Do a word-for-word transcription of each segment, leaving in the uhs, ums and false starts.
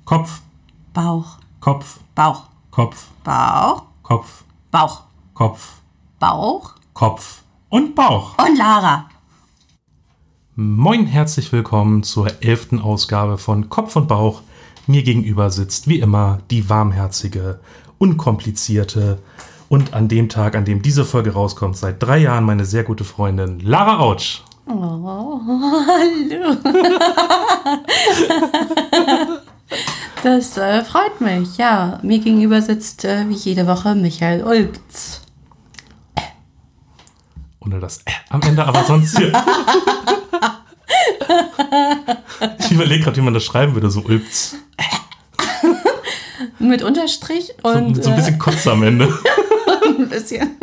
Kopf, Bauch, Kopf, Bauch, Kopf, Bauch, Kopf, Bauch, Kopf, Bauch Kopf und Bauch. und Lara. Moin, herzlich willkommen zur elften Ausgabe von Kopf und Bauch. Mir gegenüber sitzt wie immer die warmherzige, unkomplizierte und an dem Tag, an dem diese Folge rauskommt, seit drei Jahren meine sehr gute Freundin Lara Autsch. Oh, hallo. Das äh, freut mich, ja. Mir gegenüber sitzt äh, wie jede Woche Michael Ulbz. Ohne das äh am Ende, aber sonst hier. Ich überlege gerade, wie man das schreiben würde, so Ulbz. Mit Unterstrich und... So, so ein bisschen Kotze am Ende. ein bisschen.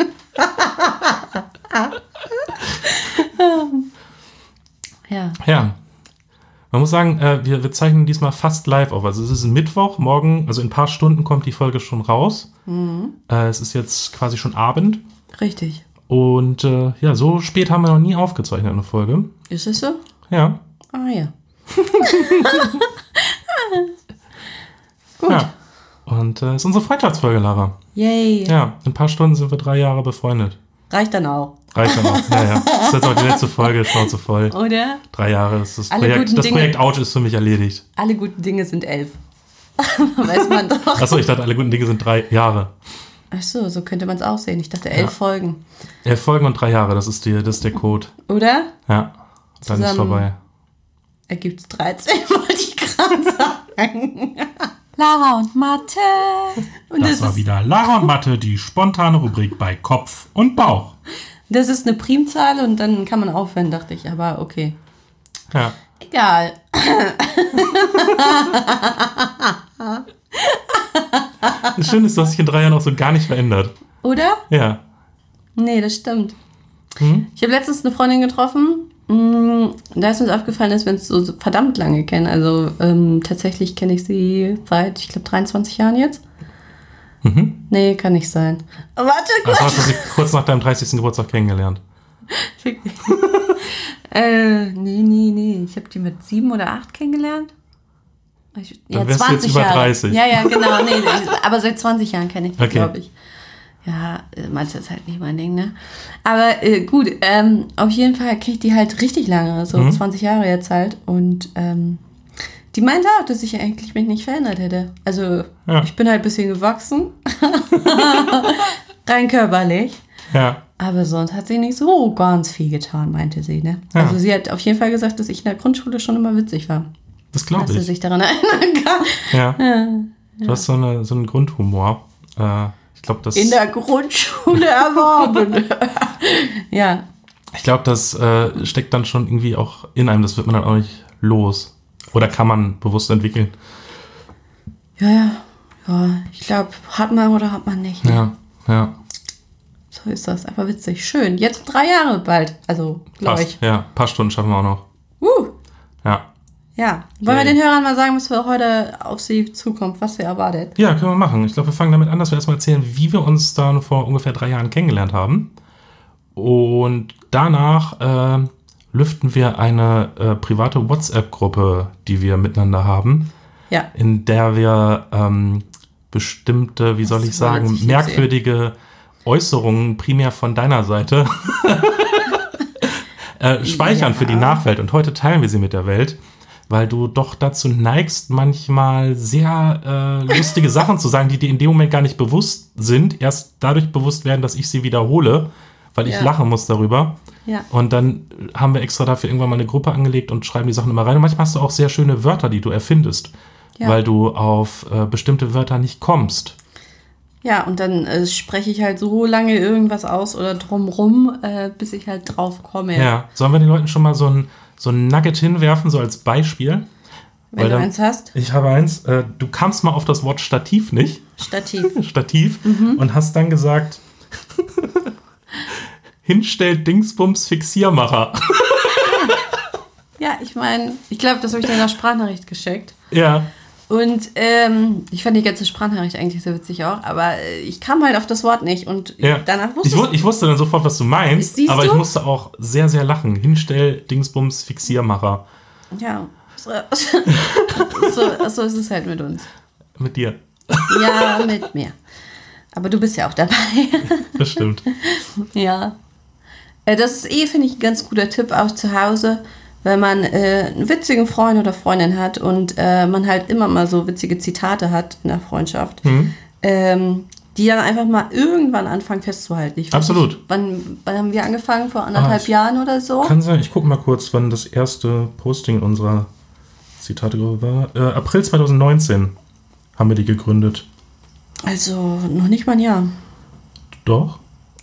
ja. Ja. Man muss sagen, äh, wir, wir zeichnen diesmal fast live auf. Also es ist Mittwoch, morgen, also in ein paar Stunden kommt die Folge schon raus. Mhm. Äh, es ist jetzt quasi schon Abend. Richtig. Und äh, ja, so spät haben wir noch nie aufgezeichnet eine Folge. Ist es so? Ja. Ah ja. Gut. Ja. Und es äh, ist unsere Freundschaftsfolge, Lara. Yay. Ja, in ein paar Stunden sind wir drei Jahre befreundet. Reicht dann auch. Reicht dann auch, ja, ja. Das ist jetzt auch die letzte Folge, Schnauze voll. Oder? Drei Jahre, ist das Alle Projekt, guten das Dinge- Projekt Autsch ist für mich erledigt. Alle guten Dinge sind elf. Weiß man doch. Achso, ich dachte, alle guten Dinge sind drei Jahre. Ach so, so könnte man es auch sehen. Ich dachte elf Ja. Folgen. Elf Folgen und drei Jahre, das ist, die, das ist der Code. Oder? Ja, dann ist Zusammen. vorbei. Ergibt es dreizehn, wollte ich gerade sagen. Lara und Mathe. Und Das das, war ist, wieder Lara und Mathe, die spontane Rubrik bei Kopf und Bauch. das ist eine Primzahl und dann kann man aufhören, dachte ich. Aber okay. Ja. Egal. Das Schöne ist, du hast dich in drei Jahren auch so gar nicht verändert. Oder? Ja. Nee, das stimmt. Hm? Ich habe letztens eine Freundin getroffen. mh, Da ist uns aufgefallen, dass wir uns so so verdammt lange kennen. Also ähm, tatsächlich kenne ich sie seit, ich glaube, dreiundzwanzig Jahren jetzt. Mhm. Nee, kann nicht sein. Oh, warte, Also kurz. hast du sie kurz nach deinem dreißigsten Geburtstag kennengelernt. äh, nee, nee, nee. Ich habe die mit sieben oder acht kennengelernt. Ich, Dann wärst du jetzt über Jahre. dreißig. Ja, ja, genau. Nee, aber seit zwanzig Jahren kenne ich die, Okay. glaube ich. Ja, manche ist halt nicht mein Ding, ne? Aber äh, gut, ähm, auf jeden Fall kenne ich die halt richtig lange, so Mhm. zwanzig Jahre jetzt halt. Und ähm, die meinte auch, dass ich eigentlich mich nicht verändert hätte. Also Ja. ich bin halt ein bisschen gewachsen. Rein körperlich. Ja. Aber sonst hat sie nicht so ganz viel getan, meinte sie, ne? Ja. Also sie hat auf jeden Fall gesagt, dass ich in der Grundschule schon immer witzig war. Das glaube Dass sie ich. sich daran erinnern kann. Ja. Ja. Du hast so, eine, so einen Grundhumor. Äh, ich glaube, das, In der Grundschule erworben. ja. ich glaub, das äh, steckt dann schon irgendwie auch in einem. Das wird man dann auch nicht los. Oder kann man bewusst entwickeln. Ja, ja. Ja, ich glaube, hat man oder hat man nicht. Ne? Ja, ja. So ist das. Aber witzig. Schön. Jetzt drei Jahre bald. Also, glaube ich. Passt. Ja, ein paar Stunden schaffen wir auch noch. Uh. Ja. Ja. Wollen Yay. wir den Hörern mal sagen, was wir heute auf sie zukommt, was sie erwartet? Ja, können wir machen. Ich glaube, wir fangen damit an, dass wir erstmal erzählen, wie wir uns dann vor ungefähr drei Jahren kennengelernt haben. Und danach äh, lüften wir eine äh, private WhatsApp-Gruppe, die wir miteinander haben, Ja. in der wir ähm, bestimmte, wie soll Das ich sagen, wollte ich jetzt merkwürdige Äußerungen primär von deiner Seite äh, speichern Ja. für die Nachwelt. Und heute teilen wir sie mit der Welt, weil du doch dazu neigst, manchmal sehr äh, lustige Sachen zu sagen, die dir in dem Moment gar nicht bewusst sind, erst dadurch bewusst werden, dass ich sie wiederhole, weil ich Ja. lachen muss darüber. Ja. Und dann haben wir extra dafür irgendwann mal eine Gruppe angelegt und schreiben die Sachen immer rein. Und manchmal hast du auch sehr schöne Wörter, die du erfindest, Ja. weil du auf äh, bestimmte Wörter nicht kommst. Ja, und dann äh, spreche ich halt so lange irgendwas aus oder drumrum, äh, bis ich halt drauf komme. Ja. Sollen wir den Leuten schon mal so ein, so ein Nugget hinwerfen, so als Beispiel? Wenn Weil du dann- eins hast. Ich habe eins. Äh, du kamst mal auf das Wort Stativ nicht. Stativ. Stativ. Und hast dann gesagt, hinstellt Dingsbums Fixiermacher. Ja, ich meine, ich glaube, das habe ich dir in der Sprachnachricht geschickt. Ja. Und ähm, ich fand die ganze Sprachnachricht eigentlich sehr witzig auch, aber äh, ich kam halt auf das Wort nicht und Ja. danach wusste ich, wu- ich wusste dann sofort, was du meinst, Siehst aber du? ich musste auch sehr, sehr lachen. Hinstell Dingsbums Fixiermacher. Ja, So, so ist es halt mit uns. Mit dir. Ja, mit mir. Aber du bist ja auch dabei. Das stimmt. Ja. Das ist eh, finde ich, ein ganz guter Tipp auch zu Hause, wenn man äh, einen witzigen Freund oder Freundin hat und äh, man halt immer mal so witzige Zitate hat in der Freundschaft, mhm. ähm, die dann einfach mal irgendwann anfangen festzuhalten. Ich Absolut. Nicht, wann, wann haben wir angefangen? Vor anderthalb ah, Jahren oder so? Kann sein. Ich gucke mal kurz, wann das erste Posting in unserer Zitate-Gruppe war. Äh, April zwanzig neunzehn haben wir die gegründet. Also noch nicht mal ein Jahr. Doch.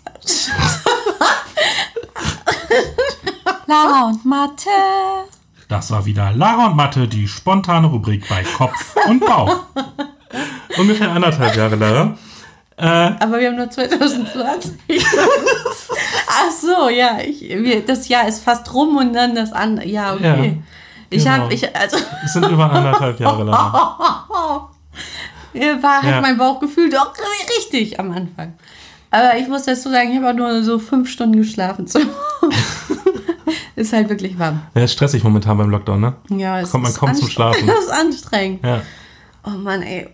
Lara und Mathe. Das war wieder Lara und Mathe, die spontane Rubrik bei Kopf und Bauch. Ungefähr anderthalb Jahre, Lara. Äh, Aber wir haben nur zwanzig zwanzig. Ach so, ja. Ich, wir, das Jahr ist fast rum und dann das andere. Ja, okay. Ja, ich genau. habe, ich, also. Es sind über anderthalb Jahre, Lara. War halt ja. mein Bauchgefühl doch richtig am Anfang. Aber ich muss dazu sagen, ich habe auch nur so fünf Stunden geschlafen. Ist halt wirklich warm. Ja, ist stressig momentan beim Lockdown, ne? Ja, es kommt man kaum zum Schlafen. Das ist anstrengend. Ja. Oh Mann, ey.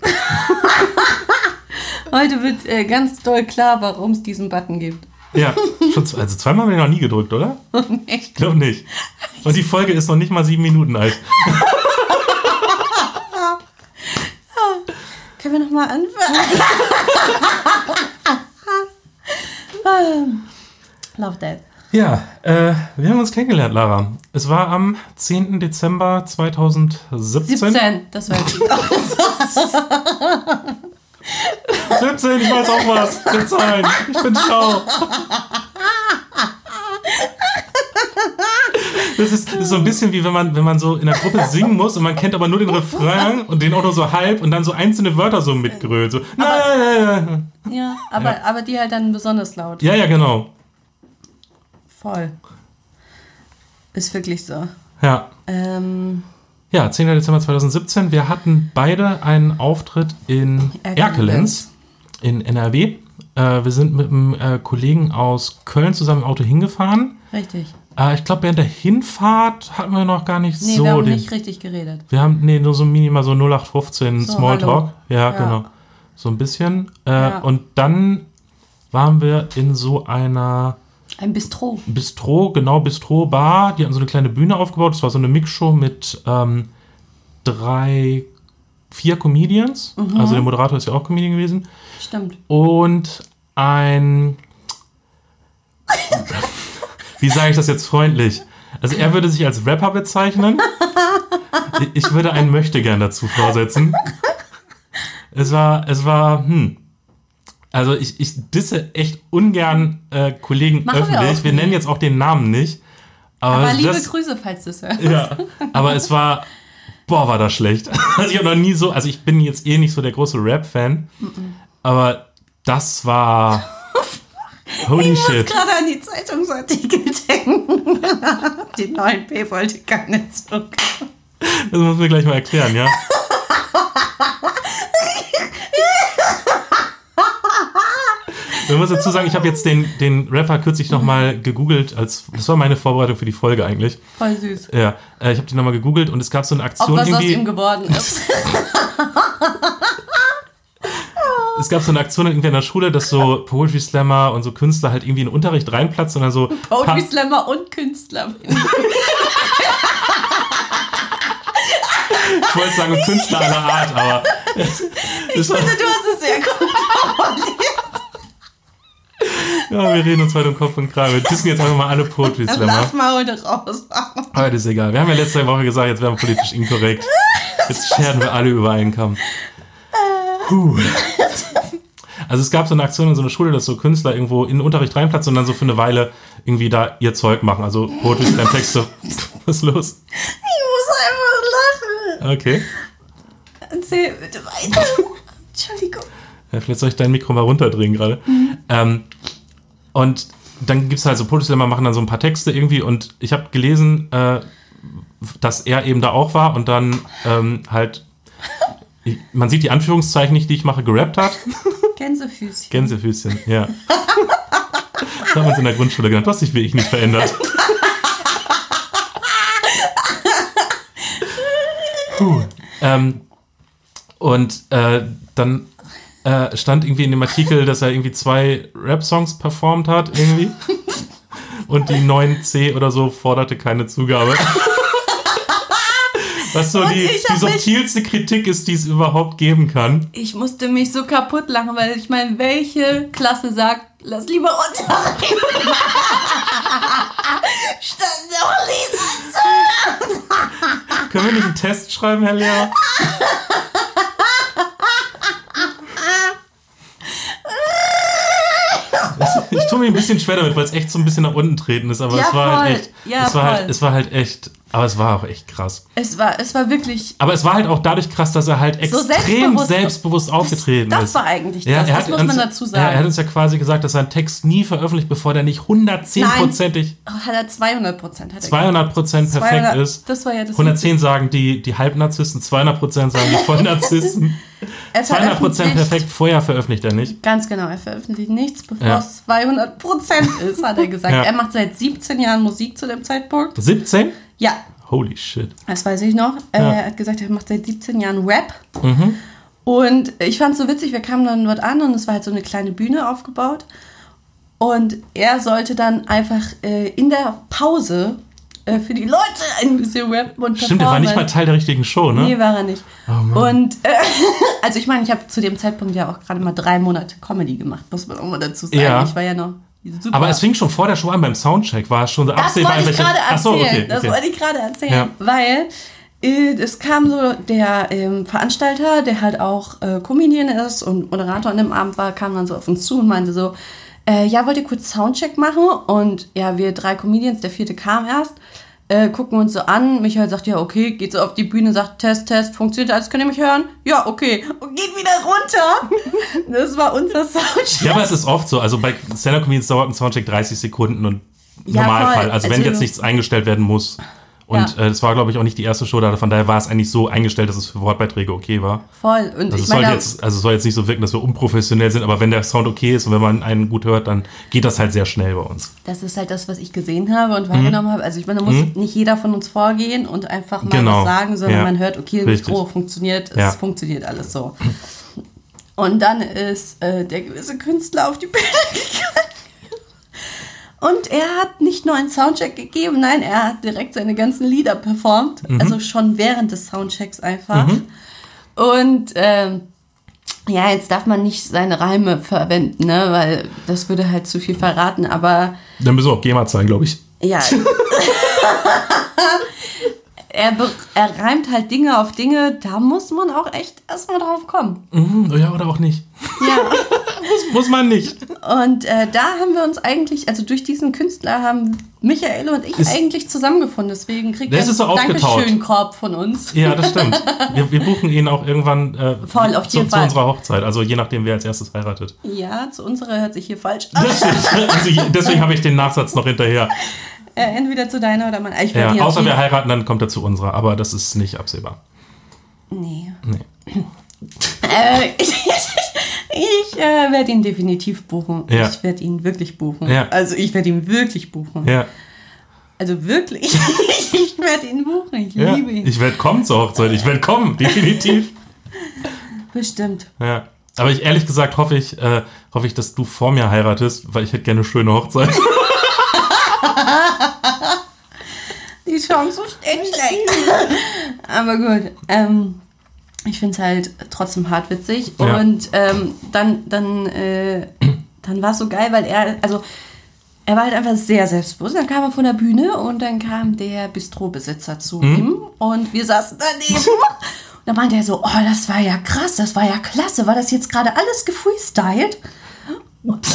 Heute wird äh, ganz doll klar, warum es diesen Button gibt. Ja, schon z- also zweimal haben wir noch nie gedrückt, oder? Echt? Ich glaube nicht. Und die Folge ist noch nicht mal sieben Minuten alt. Können wir nochmal anfangen? Love that. Ja, äh, wir haben uns kennengelernt, Lara. Es war am zehnten Dezember zweitausendsiebzehn. siebzehn, das weiß ich auch. siebzehn, ich weiß auch was. siebzehn, ich bin schlau. Das ist, das ist so ein bisschen wie wenn man, wenn man so in der Gruppe singen muss und man kennt aber nur den Refrain und den auch nur so halb und dann so einzelne Wörter so mitgrölt. So, aber, ja, aber, ja, aber die halt dann besonders laut. Ja, ja, genau. Voll. Ist wirklich so. Ja. Ähm, ja, zehnten Dezember zweitausendsiebzehn. Wir hatten beide einen Auftritt in Erkelenz in N R W. Äh, wir sind mit einem äh, Kollegen aus Köln zusammen im Auto hingefahren. Richtig. Äh, ich glaube, während der Hinfahrt hatten wir noch gar nicht nee, so... wir haben den, nicht richtig geredet. Wir haben, nee, nur so minimal so null acht fünfzehn so, Smalltalk. Ja, ja, genau. So ein bisschen. Äh, ja. Und dann waren wir in so einer... Ein Bistro. Bistro, genau, Bistro-Bar. Die hatten so eine kleine Bühne aufgebaut. Das war so eine Mixshow mit ähm, drei, vier Comedians. Mhm. Also der Moderator ist ja auch Comedian gewesen. Stimmt. Und ein... Wie sage ich das jetzt freundlich? Also er würde sich als Rapper bezeichnen. Ich würde einen Möchtegern dazu vorsetzen. Es war, es war, hm... Also ich, ich disse echt ungern äh, Kollegen Machen öffentlich. Wir, wir nennen jetzt auch den Namen nicht. Aber, aber liebe das, Grüße, falls du es hörst. Ja, aber es war, boah, war das schlecht. Also ich habe noch nie so, also ich bin jetzt eh nicht so der große Rap-Fan, mm-mm. aber das war, holy ich shit. Ich muss gerade an die Zeitungsartikel denken. Die neuen P wollte keine Zucker. Das muss mir gleich mal erklären, ja? Ich muss dazu sagen, ich habe jetzt den, den Rapper kürzlich nochmal gegoogelt, als das war meine Vorbereitung für die Folge eigentlich. Voll süß. Ja, äh, ich habe den nochmal gegoogelt und es gab so eine Aktion Ob was irgendwie... aus ihm geworden ist. Es gab so eine Aktion irgendwie in der Schule, dass so Poetry Slammer und so Künstler halt irgendwie in den Unterricht reinplatzen und dann so... Poetry Slammer und Künstler. Ich wollte sagen Künstler aller Art, aber... Ich finde, du hast es sehr gut formuliert. Ja, wir reden uns heute um Kopf und Kragen. Wir dissen jetzt einfach mal alle Poetry Slammer. Lass mal heute raus. Aber das ist egal. Wir haben ja letzte Woche gesagt, jetzt wären wir politisch inkorrekt. Jetzt scheren wir alle über einen Kamm. Puh. Also es gab so eine Aktion in so einer Schule, dass so Künstler irgendwo in den Unterricht reinplatzen und dann so für eine Weile irgendwie da ihr Zeug machen. Also Poetry Slam Texte. Was ist los? Ich muss einfach lachen. Okay. Erzähl bitte weiter. Entschuldigung. Ja, vielleicht soll ich dein Mikro mal runterdrehen gerade. Mhm. Ähm, und dann gibt es halt so Poetry Slammer, machen dann so ein paar Texte irgendwie und ich habe gelesen, äh, dass er eben da auch war und dann ähm, halt, ich, man sieht die Anführungszeichen nicht, die ich mache, gerappt hat. Gänsefüßchen. Gänsefüßchen, ja. Das haben wir uns in der Grundschule genannt. Du hast dich wie ich nicht verändert. Ähm, und äh, dann äh, stand irgendwie in dem Artikel, dass er irgendwie zwei Rap-Songs performt hat, irgendwie. Und die neun C oder so forderte keine Zugabe. Was so die, die subtilste Kritik ist, die es überhaupt geben kann. Ich musste mich so kaputt lachen, weil ich meine, welche Klasse sagt, lass lieber unterreden. Statt noch Lieder zu. Können wir nicht einen Test schreiben, Herr Lehrer? Ich tue mir ein bisschen schwer damit, weil es echt so ein bisschen nach unten treten ist, aber ja, es war voll. halt echt, ja, es war halt, es war halt echt, aber es war auch echt krass. Es war, es war wirklich. Aber es war halt auch dadurch krass, dass er halt so extrem selbstbewusst, selbstbewusst aufgetreten das, das ist. Das war eigentlich ja, das, er das hat muss uns, man dazu sagen. Ja, er hat uns ja quasi gesagt, dass er einen Text nie veröffentlicht, bevor der nicht hundertzehnprozentig Hat er zweihundert Prozent. zweihundert Prozent perfekt zweihundert ist. Das war ja das hundertzehn sagen die, die Halbnarzissten, zweihundert Prozent sagen die Vollnarzissten. zweihundert Prozent perfekt, vorher veröffentlicht er nicht. Ganz genau, er veröffentlicht nichts, bevor ja. es zweihundert Prozent ist, hat er gesagt. Ja. Er macht seit siebzehn Jahren Musik zu dem Zeitpunkt. siebzehn? Ja. Holy shit. Das weiß ich noch. Ja. Er hat gesagt, er macht seit siebzehn Jahren Rap. Mhm. Und ich fand es so witzig, wir kamen dann dort an und es war halt so eine kleine Bühne aufgebaut. Und er sollte dann einfach äh, in der Pause äh, für die Leute ein bisschen rappen und Stimmt, er war nicht mal Teil der richtigen Show, ne? Nee, war er nicht. Oh, und äh, also ich meine, ich habe zu dem Zeitpunkt ja auch gerade mal drei Monate Comedy gemacht, muss man auch mal dazu sagen. Ja. Ich war ja noch super. Aber es fing schon vor der Show an, beim Soundcheck war es schon so absehbar. Das wollte ich gerade erzählen. Achso, okay, okay. Das wollte ich gerade erzählen, ja. weil äh, es kam so der ähm, Veranstalter, der halt auch äh, Comedian ist und Moderator an dem Abend war, kam dann so auf uns zu und meinte so, äh, ja, wollt ihr kurz Soundcheck machen? Und ja, wir drei Comedians, der vierte kam erst, äh, gucken uns so an. Michael sagt, ja, okay, geht so auf die Bühne, sagt, Test, Test, funktioniert alles, könnt ihr mich hören? Ja, okay. Und geht wieder runter. Das war unser Soundcheck. Ja, aber es ist oft so, also bei Stand-Up-Comedians dauert ein Soundcheck dreißig Sekunden und im ja, Normalfall, voll. also wenn also, jetzt nichts eingestellt werden muss. Und es ja. äh, war, glaube ich, auch nicht die erste Show da, von daher war es eigentlich so eingestellt, dass es für Wortbeiträge okay war. Voll. Und also, ich es soll meine, jetzt, also es soll jetzt nicht so wirken, dass wir unprofessionell sind, aber wenn der Sound okay ist und wenn man einen gut hört, dann geht das halt sehr schnell bei uns. Das ist halt das, was ich gesehen habe und wahrgenommen mhm. habe. Also ich meine, da muss mhm. nicht jeder von uns vorgehen und einfach mal genau. was sagen, sondern ja. man hört, okay, das Mikro funktioniert, es ja. funktioniert alles so. Und dann ist äh, der gewisse Künstler auf die Bühne gegangen. Und er hat nicht nur einen Soundcheck gegeben, nein, er hat direkt seine ganzen Lieder performt. Mhm. Also schon während des Soundchecks einfach. Mhm. Und ähm, ja, jetzt darf man nicht seine Reime verwenden, ne, weil das würde halt zu viel verraten, aber... Dann müssen wir auch GEMA zahlen, glaube ich. Ja. er, be- er reimt halt Dinge auf Dinge, da muss man auch echt erstmal drauf kommen. Mhm, ja, oder auch nicht. Ja. muss, muss man nicht. Und äh, da haben wir uns eigentlich, also durch diesen Künstler haben Michael und ich ist, eigentlich zusammengefunden. Deswegen kriegt er einen so Dankeschön-Korb von uns. Ja, das stimmt. Wir, wir buchen ihn auch irgendwann äh, Voll, auf jeden zu, zu unserer Hochzeit. Also je nachdem, wer als erstes heiratet. Ja, zu unserer hört sich hier falsch an. also, deswegen habe ich den Nachsatz noch hinterher. Äh, entweder zu deiner oder meiner. Ich ja, außer wir heiraten, dann kommt er zu unserer. Aber das ist nicht absehbar. Nee. Nee. äh, ich ich äh, werde ihn definitiv buchen. Ja. Ich werde ihn wirklich buchen. Ja. Also ich werde ihn wirklich buchen. Ja. Also wirklich. Ich werde ihn buchen. Ich ja. liebe ihn. Ich werde kommen zur Hochzeit. Ich werde kommen. Definitiv. Bestimmt. Ja. Aber ich ehrlich gesagt hoffe ich, äh, hoffe ich, dass du vor mir heiratest, weil ich hätte gerne eine schöne Hochzeit. Die Chance steht schlecht. Aber gut. Ähm, ich finde es halt trotzdem hart witzig. Ja. Und ähm, dann, dann, äh, dann war es so geil, weil er, also er war halt einfach sehr selbstbewusst. Dann kam er von der Bühne und dann kam der Bistrobesitzer zu mhm. ihm und wir saßen daneben. Und dann meinte er so, oh, das war ja krass, das war ja klasse. War das jetzt gerade alles gefreestylt? Und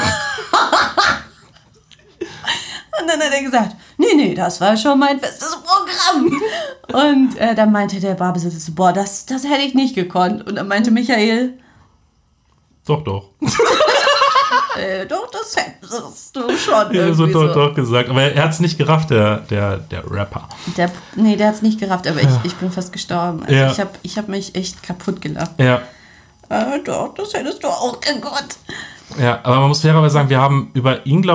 dann hat er gesagt, nee, nee, das war schon mein festes Programm. Und äh, dann meinte der Barbesitzer so, boah, das, das hätte ich nicht gekonnt. Und dann meinte Michael, doch, doch. äh, doch, das hättest du schon ja, irgendwie so doch, so. doch gesagt. Aber er hat es nicht gerafft, der, der, der Rapper. Der, nee, der hat es nicht gerafft, aber ich, ich bin fast gestorben. Also ja. Ich habe ich hab mich echt kaputt gelacht. Ja. Äh, doch, das hättest du auch gekonnt. Ja, aber man muss fairerweise sagen, wir haben über ihn, glaube ich,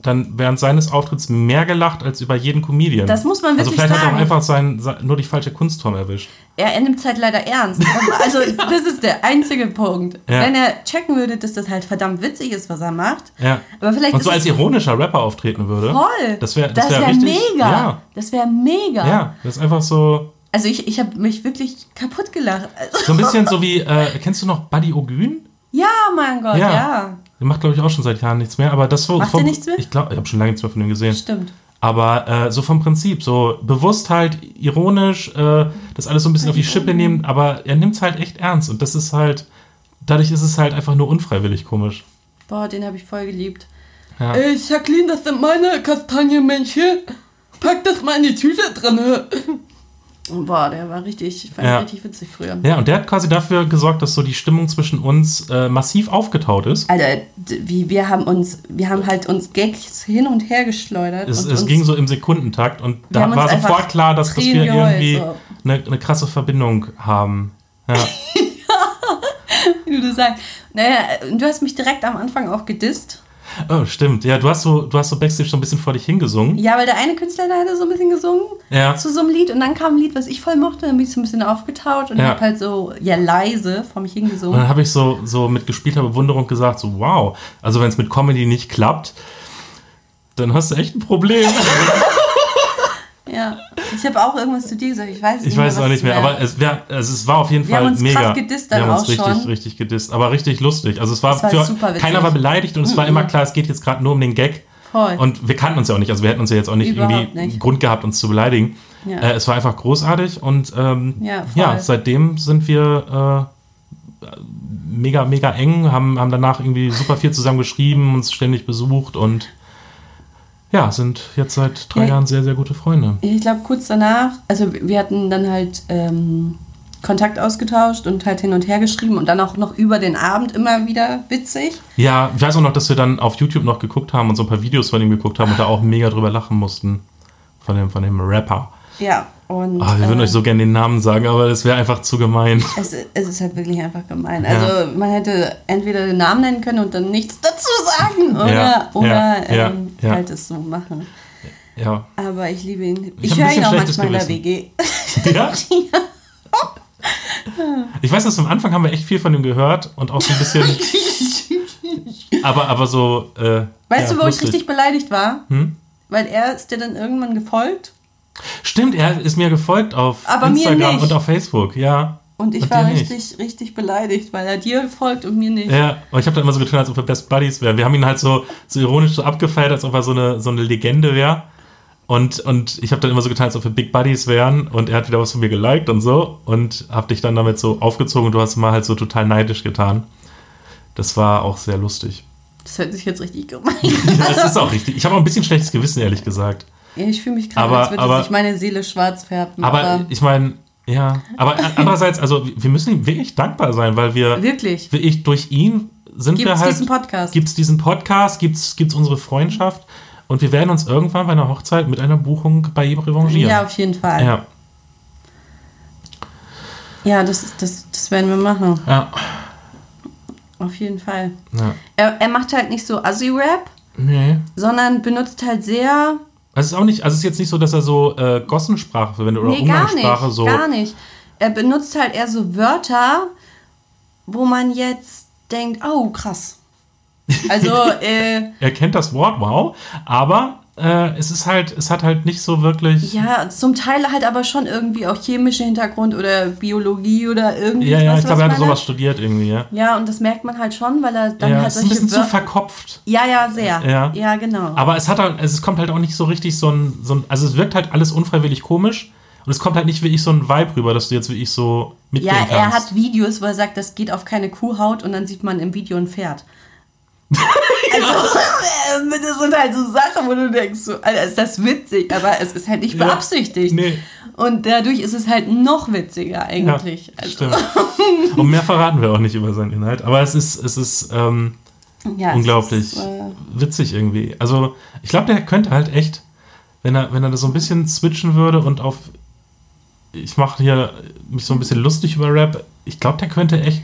dann während seines Auftritts mehr gelacht als über jeden Comedian. Das muss man wirklich sagen. Also vielleicht sagen. hat er auch einfach sein, sein, nur die falsche Kunstform erwischt. Ja, er nimmt es halt leider ernst. Also das ist der einzige Punkt. Ja. Wenn er checken würde, dass das halt verdammt witzig ist, was er macht. Ja. Aber vielleicht und so als ironischer Rapper auftreten würde. Voll. Das wäre das das wär wär richtig, mega. Ja. Das wäre mega. Ja, das ist einfach so... Also ich, ich habe mich wirklich kaputt gelacht. So ein bisschen so wie, äh, kennst du noch Buddy Ogün? Ja, mein Gott, ja. ja. Der macht, glaube ich, auch schon seit Jahren nichts mehr. Aber das so, macht vom, der nichts mehr? Ich glaube, ich habe schon lange nichts mehr von ihm gesehen. Stimmt. Aber äh, so vom Prinzip, so bewusst halt ironisch, äh, das alles so ein bisschen auf die Schippe nehmen, aber er nimmt es halt echt ernst. Und das ist halt, dadurch ist es halt einfach nur unfreiwillig komisch. Boah, den habe ich voll geliebt. Ja. Ey, Jacqueline, das sind meine Kastanienmännchen. Pack das mal in die Tüte drin. Boah, der war richtig, ich fand ja. richtig witzig früher. Ja, und der hat quasi dafür gesorgt, dass so die Stimmung zwischen uns äh, massiv aufgetaut ist. Alter, wie, wir haben uns, wir haben halt uns Gags hin und her geschleudert. Es, und es uns, ging so im Sekundentakt und da war sofort klar, dass, dass wir geheult, irgendwie so. eine, eine krasse Verbindung haben. Ja. Wie du das sagst. Naja, du hast mich direkt am Anfang auch gedisst. Oh, stimmt. Ja, du hast so, du hast so Backstage so ein bisschen vor dich hingesungen. Ja, weil der eine Künstler, der hatte so ein bisschen gesungen ja. zu so einem Lied und dann kam ein Lied, was ich voll mochte, dann bin ich so ein bisschen aufgetaut und ja. hab halt so, ja, leise vor mich hingesungen. Und dann habe ich so, so mit gespielter Bewunderung gesagt, so wow, also wenn es mit Comedy nicht klappt, dann hast du echt ein Problem. Ja, ich habe auch irgendwas zu dir gesagt, ich weiß es ich nicht weiß mehr, es auch nicht mehr, aber es, wär, also es war auf jeden wir Fall haben uns mega. Krass gedisst dann wir haben uns auch richtig, schon. richtig gedisst, aber richtig lustig. Also es war, war für super witzig. Keiner war beleidigt und es war immer klar, es geht jetzt gerade nur um den Gag. Voll. Und wir kannten uns ja auch nicht, also wir hätten uns ja jetzt auch nicht Überhaupt irgendwie nicht. Grund gehabt, uns zu beleidigen. Ja. Äh, es war einfach großartig und ähm, ja, ja, seitdem sind wir äh, mega, mega eng, haben, haben danach irgendwie super viel zusammen geschrieben, uns ständig besucht und ja, sind jetzt seit drei ja. Jahren sehr, sehr gute Freunde. Ich glaube, kurz danach, also wir hatten dann halt ähm, Kontakt ausgetauscht und halt hin und her geschrieben und dann auch noch über den Abend immer wieder witzig. Ja, ich weiß auch noch, dass wir dann auf YouTube noch geguckt haben und so ein paar Videos von ihm geguckt haben und da auch mega drüber lachen mussten. Von dem, von dem Rapper. Ja, und... Oh, wir würden äh, euch so gerne den Namen sagen, aber das wäre einfach zu gemein. Es, es ist halt wirklich einfach gemein. Also ja. man hätte entweder den Namen nennen können und dann nichts dazu sagen oder, ja, oder ja, ähm, ja. halt es so machen. Ja. Aber ich liebe ihn. Ich, ich höre ihn auch manchmal Gewissen. in der W G. Ja? Ich weiß, dass am Anfang haben wir echt viel von ihm gehört und auch so ein bisschen... aber, aber so... Äh, weißt ja, du, wo lustig. ich richtig beleidigt war? Hm? Weil er ist dir dann irgendwann gefolgt. Stimmt, er ist mir gefolgt auf aber Instagram mir nicht. und auf Facebook, ja. Und ich und war richtig, nicht. richtig beleidigt, weil er dir folgt und mir nicht. Ja, und ich habe da immer so getan, als ob wir Best Buddies wären. Wir haben ihn halt so, so ironisch so abgefeiert, als ob er so eine, so eine Legende wäre. Und, und ich habe dann immer so getan, als ob wir Big Buddies wären. Und er hat wieder was von mir geliked und so. Und habe dich dann damit so aufgezogen und du hast mal halt so total neidisch getan. Das war auch sehr lustig. Das hört sich jetzt richtig gemein an. Ja, das ist auch richtig. Ich habe auch ein bisschen schlechtes Gewissen, ehrlich gesagt. Ja, ich fühle mich gerade, als würde aber, sich meine Seele schwarz färben. Aber, aber ich meine, ja. Aber andererseits, also wir müssen ihm wirklich dankbar sein, weil wir... Wirklich? Wirklich durch ihn sind gibt's wir halt... Gibt es diesen Podcast? Gibt es diesen Podcast, gibt es unsere Freundschaft und wir werden uns irgendwann bei einer Hochzeit mit einer Buchung bei ihm revanchieren. Ja, auf jeden Fall. Ja, ja das, das, das werden wir machen. Ja. Auf jeden Fall. Ja. Er, er macht halt nicht so Assi-Rap, nee. sondern benutzt halt sehr... Also es ist auch nicht, also es ist jetzt nicht so, dass er so äh, Gossensprache verwendet oder nee, Umgangssprache gar nicht, so. gar nicht. Er benutzt halt eher so Wörter, wo man jetzt denkt, oh, krass. Also, äh... er kennt das Wort, wow, aber äh, es ist halt, es hat halt nicht so wirklich... Ja, zum Teil halt aber schon irgendwie auch chemische Hintergrund oder Biologie oder irgendwie. Ja, ja, weißt ich du, glaube, er was hat meine? sowas studiert irgendwie, ja. Ja, und das merkt man halt schon, weil er dann ja, halt es ist ein solche bisschen zu Wörter... verkopft. Ja, ja, sehr. Ja, ja genau. Aber es hat halt, es kommt halt auch nicht so richtig so ein, so ein, also es wirkt halt alles unfreiwillig komisch und es kommt halt nicht wirklich so ein Vibe rüber, dass du jetzt wirklich so mitgehen ja, kannst. Ja, er hat Videos, wo er sagt, das geht auf keine Kuhhaut und dann sieht man im Video ein Pferd. Also, das sind halt so Sachen, wo du denkst, so, Alter, ist das witzig, aber es ist halt nicht beabsichtigt. Ja, nee. Und dadurch ist es halt noch witziger eigentlich. Ja, also. Stimmt. Und mehr verraten wir auch nicht über seinen Inhalt, aber es ist, es ist ähm, ja, unglaublich es ist, äh, witzig irgendwie. Also ich glaube, der könnte halt echt, wenn er, wenn er das so ein bisschen switchen würde und auf, ich mache hier mich so ein bisschen lustig über Rap, ich glaube, der könnte echt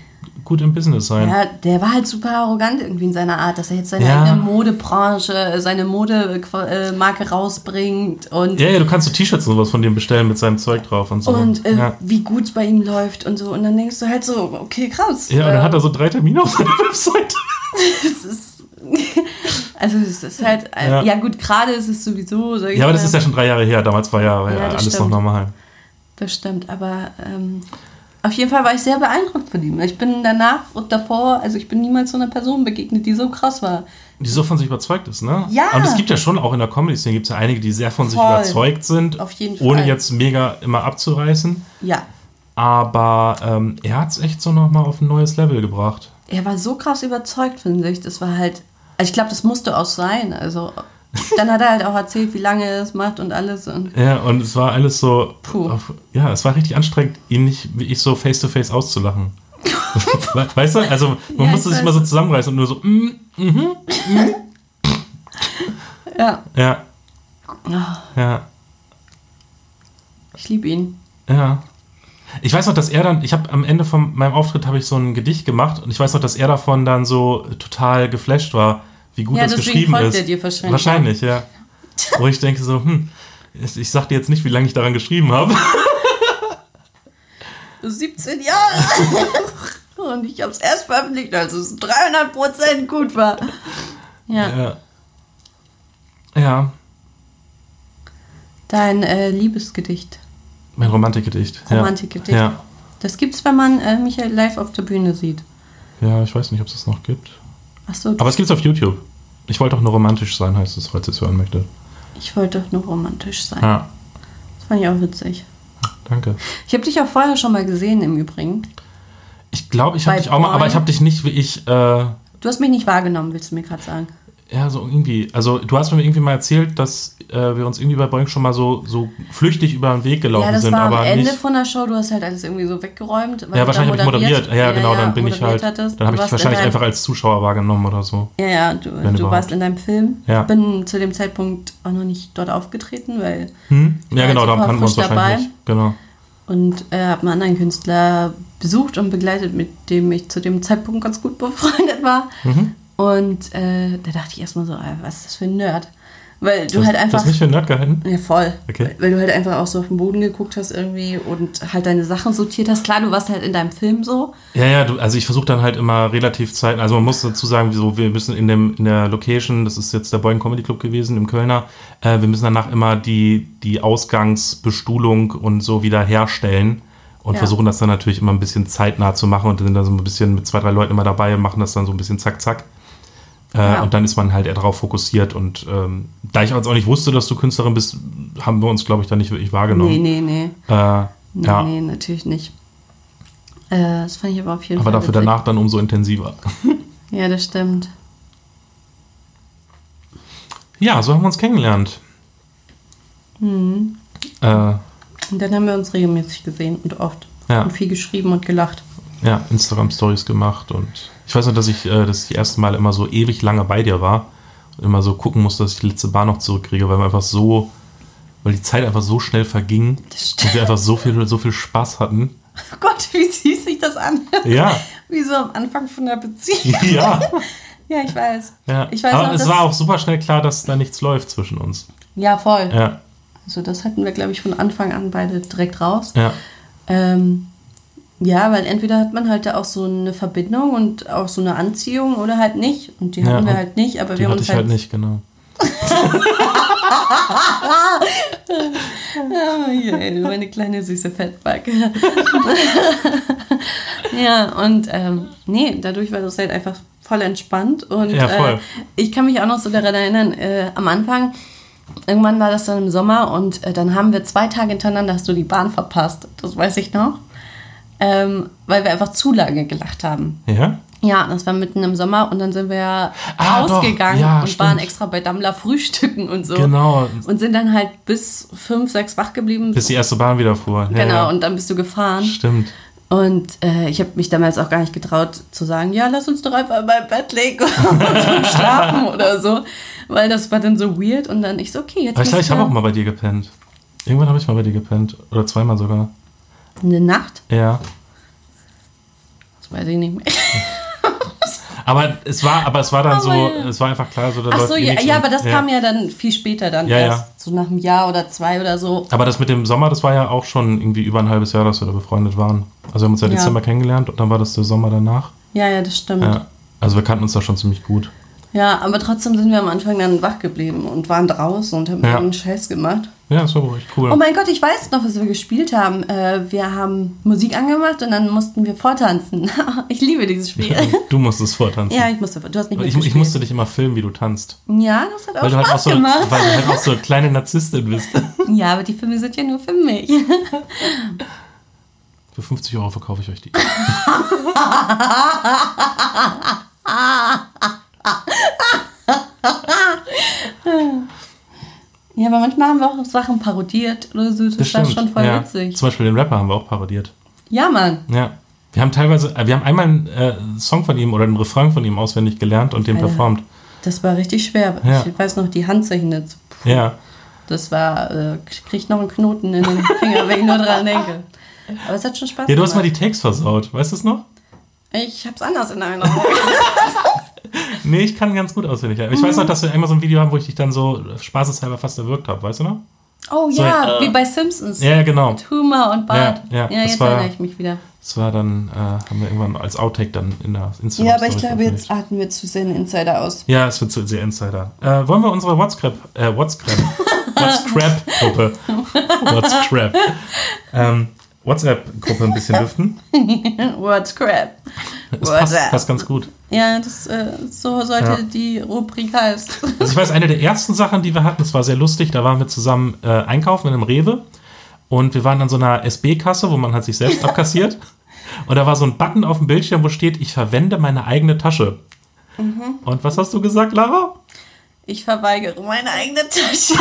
gut im Business sein. Ja, der war halt super arrogant irgendwie in seiner Art, dass er jetzt seine Ja. eigene Modebranche, seine Modemarke rausbringt und, Ja, ja, du kannst so T-Shirts und sowas von dem bestellen mit seinem Zeug drauf und so. und äh, ja. wie gut es bei ihm läuft und so. Und dann denkst du halt so, okay, krass. Ja, und äh, dann hat er so drei Termine auf seiner Website. das ist, also es ist halt, äh, Ja. ja. gut, gerade ist es sowieso. sag ich Ja, aber das mal, ist ja schon drei Jahre her. Damals war ja, war ja, Ja, das alles stimmt. noch normal. Das stimmt, aber ähm, auf jeden Fall war ich sehr beeindruckt von ihm. Ich bin danach und davor, also ich bin niemals so einer Person begegnet, die so krass war. Die so von sich überzeugt ist, ne? Ja. Und es gibt ja schon auch in der Comedy-Szene gibt es ja einige, die sehr von sich Voll. überzeugt sind, Auf jeden ohne Fall. jetzt mega immer abzureißen. Ja, Aber ähm, er hat es echt so nochmal auf ein neues Level gebracht. er war so krass überzeugt von sich. Das war halt, also ich glaube, das musste auch sein. Also dann hat er halt auch erzählt, wie lange er es macht und alles. Und Ja, und es war alles so, Puh. auf, ja, es war richtig anstrengend, ihn nicht wie ich so face-to-face auszulachen. We- weißt du? Also man Ja, musste ich sich weiß. mal so zusammenreißen und nur so, mm, mhm, ja, ja, oh, ja, ich liebe ihn. ja. Ich weiß noch, dass er dann, ich habe am Ende von meinem Auftritt habe ich so ein Gedicht gemacht und ich weiß noch, dass er davon dann so total geflasht war, wie gut Ja, das deswegen geschrieben folgt ist. er dir wahrscheinlich. Wahrscheinlich, ja. Wo ich denke so, hm, ich ich sag dir jetzt nicht, wie lange ich daran geschrieben habe. siebzehn Jahre. Und ich habe es erst veröffentlicht, als es dreihundert Prozent gut war. Ja, Ja. Ja, dein äh, Liebesgedicht, mein Romantikgedicht. Romantikgedicht. Ja. Das gibt's, wenn man äh, Michael live auf der Bühne sieht. Ja, ich weiß nicht, ob es das noch gibt. Achso, Aber es gibt es auf YouTube. Ich wollte auch nur romantisch sein, heißt es, falls ihr es hören möchtet. ich wollte doch nur romantisch sein. Ja, Das fand ich auch witzig. danke. Ich habe dich auch vorher schon mal gesehen, im Übrigen. Ich glaube, ich habe Bei dich auch mal, aber Boy? ich habe dich nicht wie ich, äh, Du hast mich nicht wahrgenommen, willst du mir gerade sagen. ja, so irgendwie, also du hast mir irgendwie mal erzählt, dass äh, wir uns irgendwie bei Boeing schon mal so, so flüchtig über den Weg gelaufen Ja, das sind, war am aber Ende nicht... von der Show, du hast halt alles irgendwie so weggeräumt. Weil Ja, du wahrscheinlich da habe ich moderiert. Ja, genau, dann bin ich moderiert halt, hattest. dann habe Du ich warst wahrscheinlich in deinem- einfach als Zuschauer wahrgenommen oder so. Ja, ja, du, Wenn du überhaupt. warst in deinem Film. Ja. Ich bin zu dem Zeitpunkt auch noch nicht dort aufgetreten, weil Hm? Ja, war genau, halt da super kannten wir uns frisch wahrscheinlich dabei. nicht. Genau. und äh, habe einen anderen Künstler besucht und begleitet, mit dem ich zu dem Zeitpunkt ganz gut befreundet war. Mhm. Und äh, da dachte ich erstmal so, ey, was ist das für ein Nerd? Weil du Das, halt einfach... das nicht für einen Nerd gehalten? Ja, voll. Okay. Weil, weil du halt einfach auch so auf den Boden geguckt hast irgendwie und halt deine Sachen sortiert hast. Klar, du warst halt in deinem Film so. Ja, ja, du, also ich versuche dann halt immer relativ Zeit, also man muss dazu sagen, so, wir müssen in, dem, in der Location, das ist jetzt der Boeing Comedy Club gewesen im Kölner, äh, wir müssen danach immer die, die Ausgangsbestuhlung und so wieder herstellen und Ja. versuchen das dann natürlich immer ein bisschen zeitnah zu machen und sind dann so ein bisschen mit zwei, drei Leuten immer dabei und machen das dann so ein bisschen zack, zack. Äh, Ja. Und dann ist man halt eher darauf fokussiert und ähm, da ich jetzt auch nicht wusste, dass du Künstlerin bist, haben wir uns, glaube ich, dann nicht wirklich wahrgenommen. Nee, nee, nee. Äh, Nee, ja, nee, natürlich nicht. Äh, das fand ich aber auf jeden aber Fall dafür witzig. danach dann umso intensiver. Ja, das stimmt. Ja, so haben wir uns kennengelernt. Mhm. Äh, Und dann haben wir uns regelmäßig gesehen und oft. Ja. Und viel geschrieben und gelacht. ja, Instagram-Stories gemacht und ich weiß noch, dass ich äh, das die erste Mal immer so ewig lange bei dir war und immer so gucken musste, dass ich die letzte Bar noch zurückkriege, weil wir einfach so, weil die Zeit einfach so schnell verging Das und wir einfach so viel, so viel Spaß hatten. Oh Gott, wie süß sich das an. Ja, Wie so am Anfang von der Beziehung. ja, Ja, ich weiß. ja. Ich weiß Aber auch, es dass- war auch super schnell klar, dass da nichts läuft zwischen uns. Ja, voll. Ja, Also das hatten wir, glaube ich, von Anfang an beide direkt raus. ja, Ähm, ja, weil entweder hat man halt da auch so eine Verbindung und auch so eine Anziehung oder halt nicht. Und die Ja, hatten wir und halt nicht, aber die wir haben hatte uns ich halt nicht, genau. Oh, yeah, du meine kleine süße Fettbacke. Ja, und ähm, nee, dadurch war das halt einfach voll entspannt. Und Ja, voll. Äh, ich kann mich auch noch so daran erinnern, äh, am Anfang, irgendwann war das dann im Sommer und äh, dann haben wir zwei Tage hintereinander, hast du die Bahn verpasst. Das weiß ich noch. Ähm, weil wir einfach zu lange gelacht haben. Ja? Ja, das war mitten im Sommer und dann sind wir ja Ah, doch. ausgegangen Ja, und stimmt. waren extra bei Dammler frühstücken und so. Genau, Und sind dann halt bis fünf, sechs wach geblieben. bis die erste Bahn wieder fuhr. Ja, Genau, ja. und dann bist du gefahren. Stimmt. Und äh, ich habe mich damals auch gar nicht getraut zu sagen, ja, lass uns doch einfach in mein Bett legen und schlafen oder so. Weil das war dann so weird und dann ich so, okay, jetzt Aber ich glaube, müssen ich habe wir- auch mal bei dir gepennt. Irgendwann habe ich mal bei dir gepennt. Oder zweimal sogar. Eine Nacht? Ja. Das weiß ich nicht mehr. Aber es war, aber es war dann Aber so, ja. es war einfach klar, so da Ach läuft so, eh ja, nichts ja, und- aber das ja. kam ja dann viel später dann Ja, erst. ja. So nach einem Jahr oder zwei oder so. Aber das mit dem Sommer, das war ja auch schon irgendwie über ein halbes Jahr, dass wir da befreundet waren. Also wir haben uns ja Ja. Dezember kennengelernt und dann war das der Sommer danach. Ja, ja, das stimmt. Ja. Also wir kannten uns da schon ziemlich gut. Ja, aber trotzdem sind wir am Anfang dann wach geblieben und waren draußen und haben Ja. irgendeinen Scheiß gemacht. Ja, das war wohl echt cool. Oh mein Gott, ich weiß noch, was wir gespielt haben. Äh, wir haben Musik angemacht und dann mussten wir vortanzen. Ich liebe dieses Spiel. Du musstest vortanzen. Ja, ich musste, du hast nicht ich, mitgespielt. ich musste dich immer filmen, wie du tanzt. Ja, das hat auch Weil du, halt auch Spaß so, gemacht. weil du halt auch so eine kleine Narzisstin bist. Ja, aber die Filme sind ja nur für mich. Für fünfzig Euro verkaufe ich euch die. Ja, aber manchmal haben wir auch Sachen parodiert oder so. Das, war schon voll ja. witzig. Zum Beispiel den Rapper haben wir auch parodiert. Ja, Mann. Ja. Wir haben teilweise, äh, wir haben einmal einen äh, Song von ihm oder einen Refrain von ihm auswendig gelernt und den Alter. performt. Das war richtig schwer. Ja. Ich weiß noch, die Handzeichen dazu. Ja. Das war, äh, ich krieg noch einen Knoten in den Finger, wenn ich nur dran denke. Aber es hat schon Spaß Ja, du hast mal gemacht. die Takes versaut. Weißt du es noch? Ich hab's anders in Erinnerung. Nee, ich kann ganz gut auswendig. Ich weiß noch, dass wir einmal so ein Video haben, wo ich dich dann so spaßeshalber fast erwürgt habe. Weißt du noch? Oh So, ja, äh, wie bei Simpsons. Ja, genau. Mit Homer und Bart. Ja, ja, ja das jetzt war- erinnere ich mich wieder. Das war dann, äh, haben wir irgendwann als Outtake dann in der Instagram. Ja, aber ich glaube, jetzt atmen wir zu sehr einen Insider aus. Ja, es wird zu sehr Insider. Äh, wollen wir unsere WhatsApp, äh, WhatsApp, WhatsApp-Gruppe, WhatsApp, ähm, WhatsApp-Gruppe ein bisschen lüften? What's crap? Das passt, passt ganz gut. Ja, das, äh, so sollte Ja. die Rubrik heißen. Also ich weiß, eine der ersten Sachen, die wir hatten, das war sehr lustig, da waren wir zusammen äh, einkaufen in einem Rewe und wir waren an so einer S B-Kasse, wo man halt sich selbst abkassiert und da war so ein Button auf dem Bildschirm, wo steht, ich verwende meine eigene Tasche. Mhm. Und was hast du gesagt, Lara? Ich verweigere meine eigene Tasche.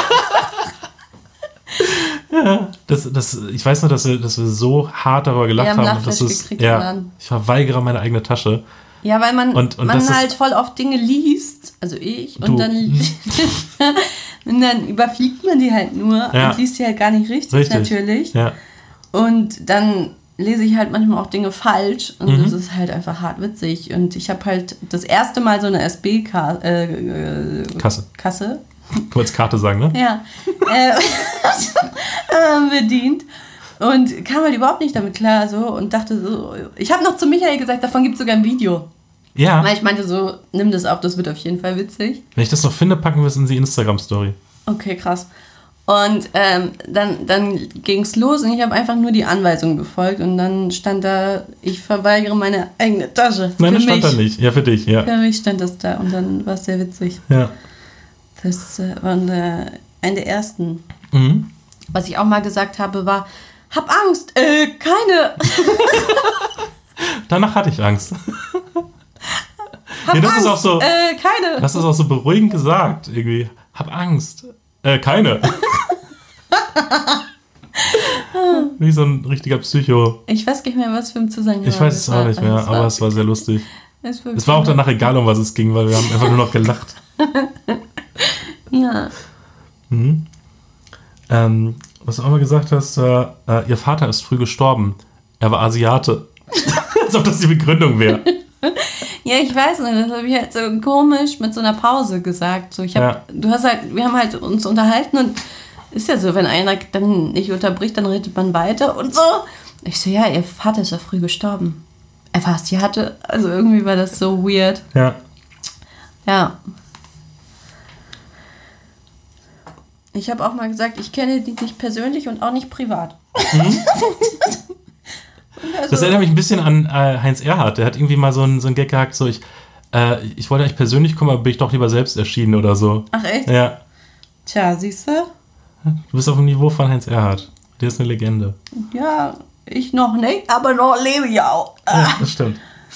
Das, das, ich weiß nur, dass wir, dass wir so hart darüber gelacht Wir haben haben. Lachflash Das ist, gekriegt ja, und dann- ich verweigere meine eigene Tasche. Ja, weil man, Und- und man das ist- halt voll oft Dinge liest, also ich, Du. und dann, und dann überfliegt man die halt nur Ja. und liest die halt gar nicht richtig, Richtig. natürlich. Ja. Und dann lese ich halt manchmal auch Dinge falsch und Mhm. das ist halt einfach hart witzig. Und ich habe halt das erste Mal so eine S B-Kasse, äh, äh, Kasse. Kasse, Du wolltest Karte sagen, ne? ja, äh, äh, bedient. Und kam halt überhaupt nicht damit klar so und dachte so, ich habe noch zu Michael gesagt, davon gibt es sogar ein Video. Ja. Weil ich meinte so, nimm das auf, das wird auf jeden Fall witzig. Wenn ich das noch finde, packen wir es in die Instagram-Story. Okay, krass. Und ähm, dann, dann ging es los und ich habe einfach nur die Anweisung befolgt und dann stand da, ich verweigere meine eigene Tasche. Nein, für das stand mich. da nicht. Ja, für dich, ja. Für mich stand das da und dann war es sehr witzig. Ja. Das äh, war eine, eine der ersten. Mhm. Was ich auch mal gesagt habe, war, hab Angst, äh, keine. Danach hatte ich Angst. Hab Ja, das ist Angst, auch so- äh, keine. Das ist auch so beruhigend gesagt, irgendwie. Hab Angst. Äh, keine. Wie so ein richtiger Psycho. Ich weiß nicht mehr, was für ein Zusammenhang Ich weiß es das auch war. nicht mehr, Es aber es war sehr lustig. es war Es war auch danach egal, um was es ging, weil wir haben einfach nur noch gelacht. Ja. Mhm. Ähm, was du auch mal gesagt hast, äh, äh, ihr Vater ist früh gestorben. Er war Asiate. Als ob das die Begründung wäre. Ja, ich weiß nicht, das habe ich halt so komisch mit so einer Pause gesagt. So, ich hab, Ja. du hast halt, wir haben halt uns unterhalten und ist ja so, wenn einer dann nicht unterbricht, dann redet man weiter und so. Ich so, ja, ihr Vater ist ja früh gestorben. Er war Asiate, also irgendwie war das so weird. Ja. Ja. Ich habe auch mal gesagt, ich kenne die nicht persönlich und auch nicht privat. Und also, Das erinnert mich ein bisschen an äh, Heinz Erhardt. Der hat irgendwie mal so einen so einen Gag gehabt, so ich, äh, ich wollte eigentlich persönlich kommen, aber bin ich doch lieber selbst erschienen oder so. ach echt? Ja. Tja, siehst du? Du bist auf dem Niveau von Heinz Erhardt. Der ist eine Legende. Ja, ich noch nicht, aber noch lebe ich auch. Ja, das stimmt.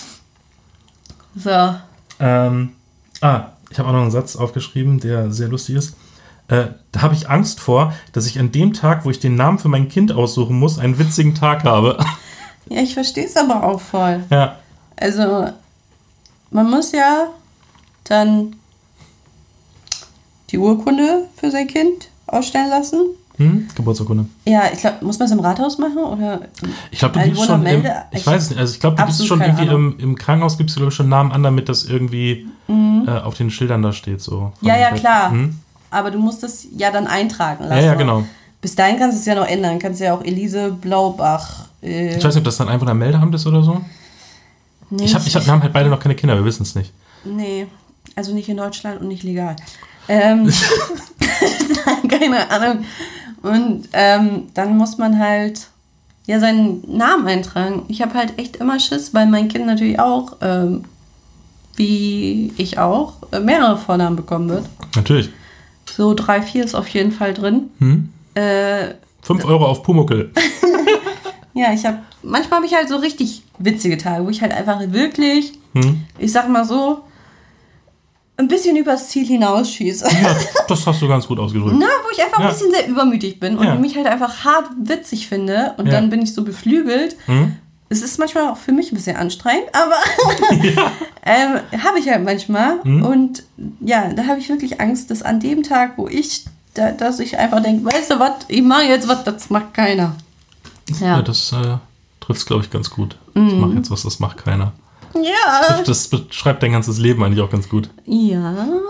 So. Ähm, ah, ich habe auch noch einen Satz aufgeschrieben, der sehr lustig ist. Äh, da habe ich Angst vor, dass ich an dem Tag, wo ich den Namen für mein Kind aussuchen muss, einen witzigen Tag habe. Ja, ich verstehe es aber auch voll. Ja. Also, man muss ja dann die Urkunde für sein Kind ausstellen lassen. Hm? Geburtsurkunde. Ja, ich glaube, muss man es im Rathaus machen? Oder ich glaube, du gibst schon im, ich weiß nicht, also ich glaube, du gibst schon irgendwie im, im Krankenhaus gibst du, glaube ich, schon Namen an, damit das irgendwie mhm. äh, auf den Schildern da steht. So, ja, ja, klar. Hm? Aber du musst es ja dann eintragen lassen. Ja, ja, genau. Bis dahin kannst du es ja noch ändern. Kannst ja auch Elise Blaubach. Äh ich weiß nicht, ob das dann einfach ein Meldeamt ist oder so. Nee, ich hab, ich hab, wir haben halt beide noch keine Kinder, wir wissen es nicht. Nee, also nicht in Deutschland und nicht legal. Ähm, keine Ahnung. Und ähm, dann muss man halt ja seinen Namen eintragen. Ich habe halt echt immer Schiss, weil mein Kind natürlich auch, ähm, wie ich auch, mehrere Vornamen bekommen wird. Natürlich. So drei, vier ist auf jeden Fall drin. Hm? Äh, Fünf Euro auf Pumuckl. Ja, ich habe, manchmal habe ich halt so richtig witzige Tage, wo ich halt einfach wirklich, hm? ich sag mal so, ein bisschen übers Ziel hinausschieße. Ja, das hast du ganz gut ausgedrückt. Na, wo ich einfach ja. ein bisschen sehr übermütig bin und ja. mich halt einfach hart witzig finde und ja. dann bin ich so beflügelt. Hm? Es ist manchmal auch für mich ein bisschen anstrengend, aber ja. ähm, habe ich halt manchmal. Hm? Und ja, da habe ich wirklich Angst, dass an dem Tag, wo ich, da, dass ich einfach denke, weißt du was, ich mache jetzt was, das macht keiner. Ja, ja das äh, trifft es, glaube ich, ganz gut. Mhm. Ich mache jetzt was, das macht keiner. Ja. Das, das beschreibt dein ganzes Leben eigentlich auch ganz gut. Ja,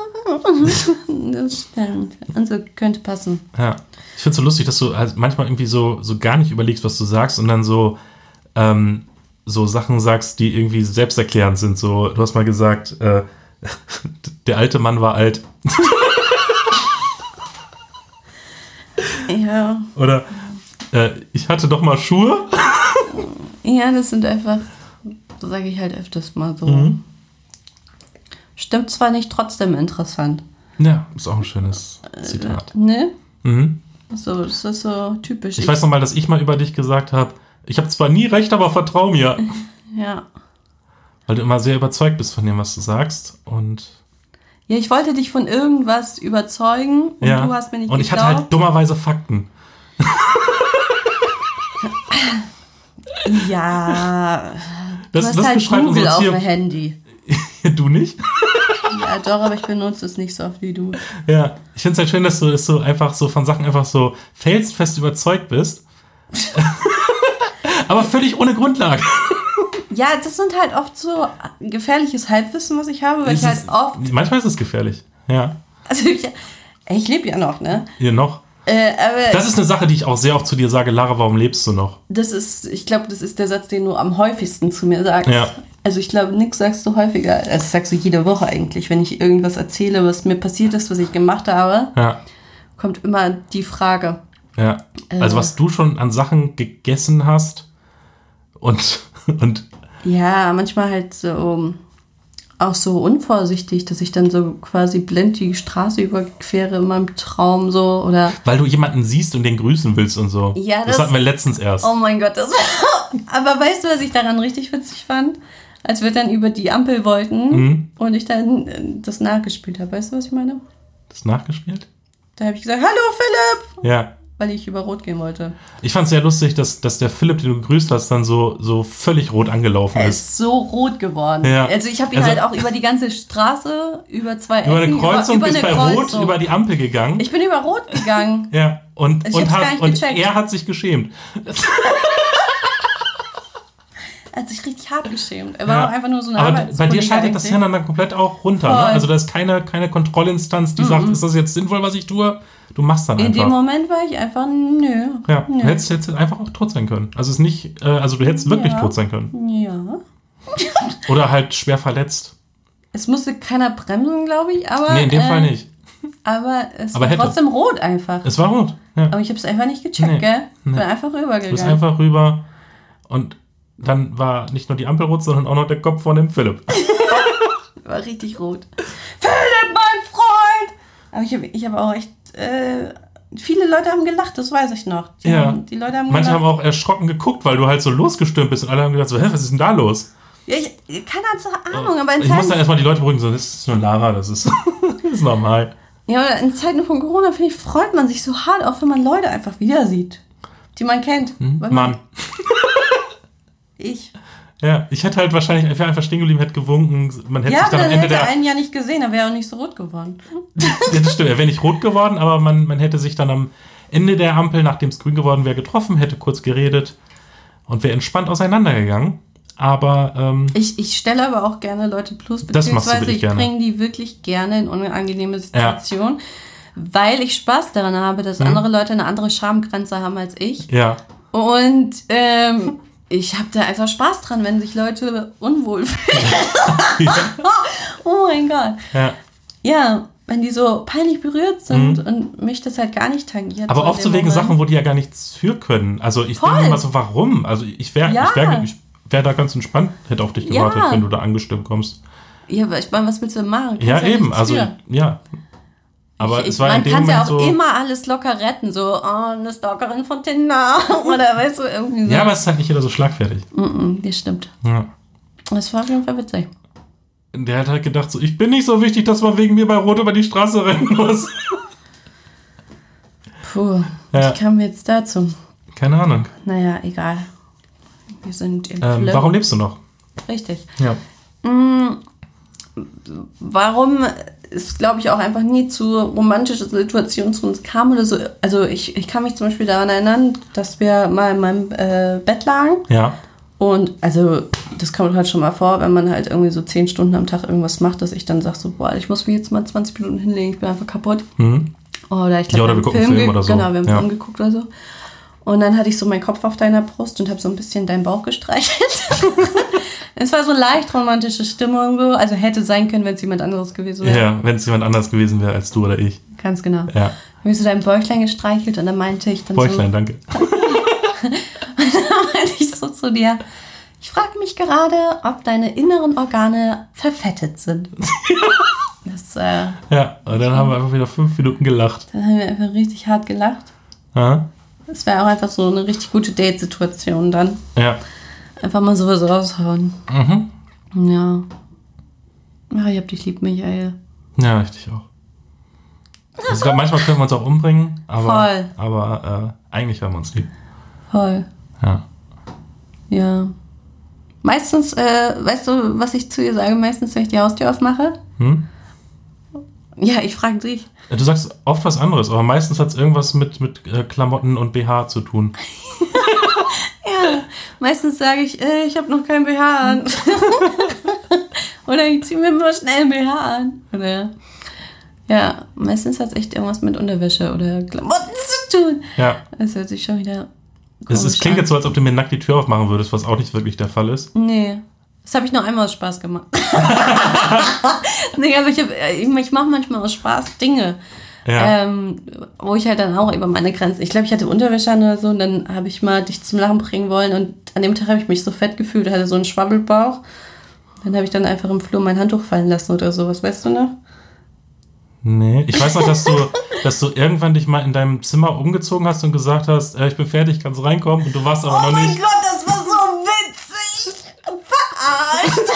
das stimmt. Also könnte passen. Ja, ich finde es so lustig, dass du halt manchmal irgendwie so, so gar nicht überlegst, was du sagst und dann so, ähm, so Sachen sagst, die irgendwie selbsterklärend sind. So, du hast mal gesagt, äh, der alte Mann war alt. Ja. Oder äh, ich hatte doch mal Schuhe. Ja, das sind einfach... So sage ich halt öfters mal so. Mhm. Stimmt zwar nicht, trotzdem interessant. Ja, ist auch ein schönes Zitat. Äh, ne? Mhm. So, das ist so typisch. Ich, ich weiß noch mal, dass ich mal über dich gesagt habe, ich habe zwar nie recht, aber vertrau mir. Ja. Weil du immer sehr überzeugt bist von dem, was du sagst. Und ja, ich wollte dich von irgendwas überzeugen und ja. du hast mir nicht Und ich geglaubt. hatte halt dummerweise Fakten. Ja... Das, du hast das halt beschreibt Google auf Ziel- dem Handy. Du nicht? Ja, doch, aber ich benutze es nicht so oft wie du. Ja, ich finde es halt schön, dass du, dass du einfach so von Sachen einfach so felsenfest überzeugt bist. Aber völlig ohne Grundlage. Ja, das sind halt oft so gefährliches Halbwissen, was ich habe, weil Es ich halt ist, oft... Manchmal ist es gefährlich, ja. Also ich, ich lebe ja noch, ne? Ja, noch. Äh, aber das ist eine Sache, die ich auch sehr oft zu dir sage, Lara, warum lebst du noch? Das ist, ich glaube, das ist der Satz, den du am häufigsten zu mir sagst. Ja. Also ich glaube, nix sagst du häufiger. Also das sagst du jede Woche eigentlich, wenn ich irgendwas erzähle, was mir passiert ist, was ich gemacht habe, ja. kommt immer die Frage. Ja, also äh, was du schon an Sachen gegessen hast und... und ja, manchmal halt so... auch so unvorsichtig, dass ich dann so quasi blind die Straße überquere in meinem Traum so oder... Weil du jemanden siehst und den grüßen willst und so. Ja, das, das hatten wir letztens erst. Oh mein Gott, das aber weißt du, was ich daran richtig witzig fand? Als wir dann über die Ampel wollten mhm. und ich dann das nachgespielt habe. Weißt du, was ich meine? Das nachgespielt? Da habe ich gesagt, hallo Philipp! Ja. Weil ich über Rot gehen wollte. Ich fand es sehr lustig, dass, dass der Philipp, den du gegrüßt hast, dann so, so völlig rot angelaufen ist. Er ist so rot geworden. Ja. Also ich habe ihn also, halt auch über die ganze Straße, über zwei Ecken, über eine Kreuzung, über, über bist eine bei Kreuzung. Rot über die Ampel gegangen. Ich bin über Rot gegangen. Ja, und, also und, hast, und er hat sich geschämt. Er hat sich richtig hart geschämt. Er war ja. auch einfach nur so eine Aber Arbeitskollege bei dir schaltet eigentlich. das Hirn dann komplett auch runter. Ne? Also da ist keine, keine Kontrollinstanz, die mhm. sagt, ist das jetzt sinnvoll, was ich tue? Du machst dann In einfach. In dem Moment war ich einfach, nö. Ja, nö. du hättest jetzt einfach auch tot sein können. Also es ist nicht, äh, also du hättest wirklich ja. tot sein können. Ja. Oder halt schwer verletzt. Es musste keiner bremsen, glaube ich, aber... Nee, in dem äh, Fall nicht. Aber es aber war hätte. trotzdem rot einfach. Es war rot, ja. Aber ich habe es einfach nicht gecheckt, nee. gell? Ich nee. bin einfach rübergegangen. Du bist einfach rüber und dann war nicht nur die Ampel rot, sondern auch noch der Kopf von dem Philipp. War richtig rot. Philipp, mein Freund! Aber ich habe ich hab auch echt... Äh, viele Leute haben gelacht, das weiß ich noch. Die, ja. haben, die Leute haben Manche gelacht. haben auch erschrocken geguckt, weil du halt so losgestürmt bist und alle haben gedacht so, hä, was ist denn da los? Ja, ich, keine Ahnung, aber in Ich Zeiten... muss dann erstmal die Leute beruhigen, so, das ist nur Lara, das ist, das ist normal. Ja, aber in Zeiten von Corona, finde ich, freut man sich so hart, auch wenn man Leute einfach wieder sieht, die man kennt. Hm? Man Mann. Ich. Ja, ich hätte halt wahrscheinlich einfach, einfach stehen geblieben, hätte gewunken. Man hätte ja, sich dann aber am dann Ende hätte der... einen ja nicht gesehen, dann wäre er auch nicht so rot geworden. Ja, das stimmt, er wäre nicht rot geworden, aber man, man hätte sich dann am Ende der Ampel, nachdem es grün geworden wäre, getroffen, hätte kurz geredet und wäre entspannt auseinandergegangen. Aber ähm, ich, ich stelle aber auch gerne Leute plus, das machst du beziehungsweise wirklich ich gerne. bringe die wirklich gerne in unangenehme Situationen, ja. weil ich Spaß daran habe, dass mhm. andere Leute eine andere Schamgrenze haben als ich. Ja. Und ähm, ich habe da einfach Spaß dran, wenn sich Leute unwohl fühlen. Ja. Oh mein Gott. Ja. Ja, wenn die so peinlich berührt sind mhm. und mich das halt gar nicht tangiert. Aber so oft so wegen Moment. Sachen, wo die ja gar nichts für können. Also ich Voll. denke immer so, warum? Also ich wäre ja. ich wär, ich wär da ganz entspannt, hätte auf dich gewartet, ja. wenn du da angestimmt kommst. Ja, aber ich meine, was willst du machen? Ja, ja eben, also für. ja. Aber ich, es war man in dem kann Moment ja auch so, immer alles locker retten, so, oh, eine Stalkerin von Tinder oder weißt du, irgendwie so. Ja, aber es ist halt nicht jeder so schlagfertig. Mm-mm, das stimmt. Ja. Das war auf jeden Fall witzig. Der hat halt gedacht, so, ich bin nicht so wichtig, dass man wegen mir bei Rot über die Straße rennen muss. Puh, ja. Wie kamen wir jetzt dazu? Keine Ahnung. Naja, egal. Wir sind im ähm, Warum lebst du noch? Richtig. Ja. Mm, warum es, glaube ich, auch einfach nie zu romantischen Situationen zu uns kam oder so. Also ich, ich kann mich zum Beispiel daran erinnern, dass wir mal in meinem äh, Bett lagen. Ja. Und also das kommt halt schon mal vor, wenn man halt irgendwie so zehn Stunden am Tag irgendwas macht, dass ich dann sage so, boah, ich muss mich jetzt mal zwanzig Minuten hinlegen, ich bin einfach kaputt. Mhm. Oder ich glaube, ja, oder wir, wir gucken Film, Film oder so. Genau, wir haben ja. Film geguckt oder so. Und dann hatte ich so meinen Kopf auf deiner Brust und habe so ein bisschen deinen Bauch gestreichelt. Es war so leicht romantische Stimmung so. Also hätte sein können, wenn es jemand anderes gewesen wäre. Ja, wenn es jemand anders gewesen wäre als du oder ich. Ganz genau. Ja. Habe ich so dein Bäuchlein gestreichelt und dann meinte ich dann Bäuchlein, so... danke. Und dann meinte ich so zu dir, ich frage mich gerade, ob deine inneren Organe verfettet sind. Das, äh, ja, und dann haben wir einfach wieder fünf Minuten gelacht. Dann haben wir einfach richtig hart gelacht. Aha. Das wäre auch einfach so eine richtig gute Date-Situation dann. Ja. Einfach mal sowas raushauen. Mhm. Ja. Ach, ich hab dich lieb, Michael. Ja, ich dich auch. Also ich glaube, manchmal können wir uns auch umbringen, aber, Voll. aber äh, eigentlich haben wir uns lieb. Voll. Ja. Ja. Meistens, äh, weißt du, was ich zu ihr sage? Meistens, wenn ich die Haustür aufmache? Hm? Ja, ich frage dich. Du sagst oft was anderes, aber meistens hat es irgendwas mit, mit äh, Klamotten und B H zu tun. Ja, meistens sage ich, äh, ich habe noch kein B H an. Oder ich ziehe mir mal schnell ein B H an. Oder ja, meistens hat es echt irgendwas mit Unterwäsche oder Klamotten zu tun. Ja. Das hört sich schon wieder Es, es klingt jetzt so, als ob du mir nackt die Tür aufmachen würdest, was auch nicht wirklich der Fall ist. Nee. Das habe ich nur einmal aus Spaß gemacht. Nee, aber ich, hab, ich, ich mache manchmal aus Spaß Dinge, ja. ähm, wo ich halt dann auch über meine Grenzen... Ich glaube, ich hatte Unterwäsche an oder so und dann habe ich mal dich zum Lachen bringen wollen und an dem Tag habe ich mich so fett gefühlt, hatte so einen Schwabbelbauch. Dann habe ich dann einfach im Flur mein Handtuch fallen lassen oder sowas, weißt du noch? Nee, ich weiß noch, dass du, dass du irgendwann dich mal in deinem Zimmer umgezogen hast und gesagt hast, äh, ich bin fertig, kannst rein,kommen und du warst aber oh noch nicht... Oh mein Gott, das war so witzig! Verarscht!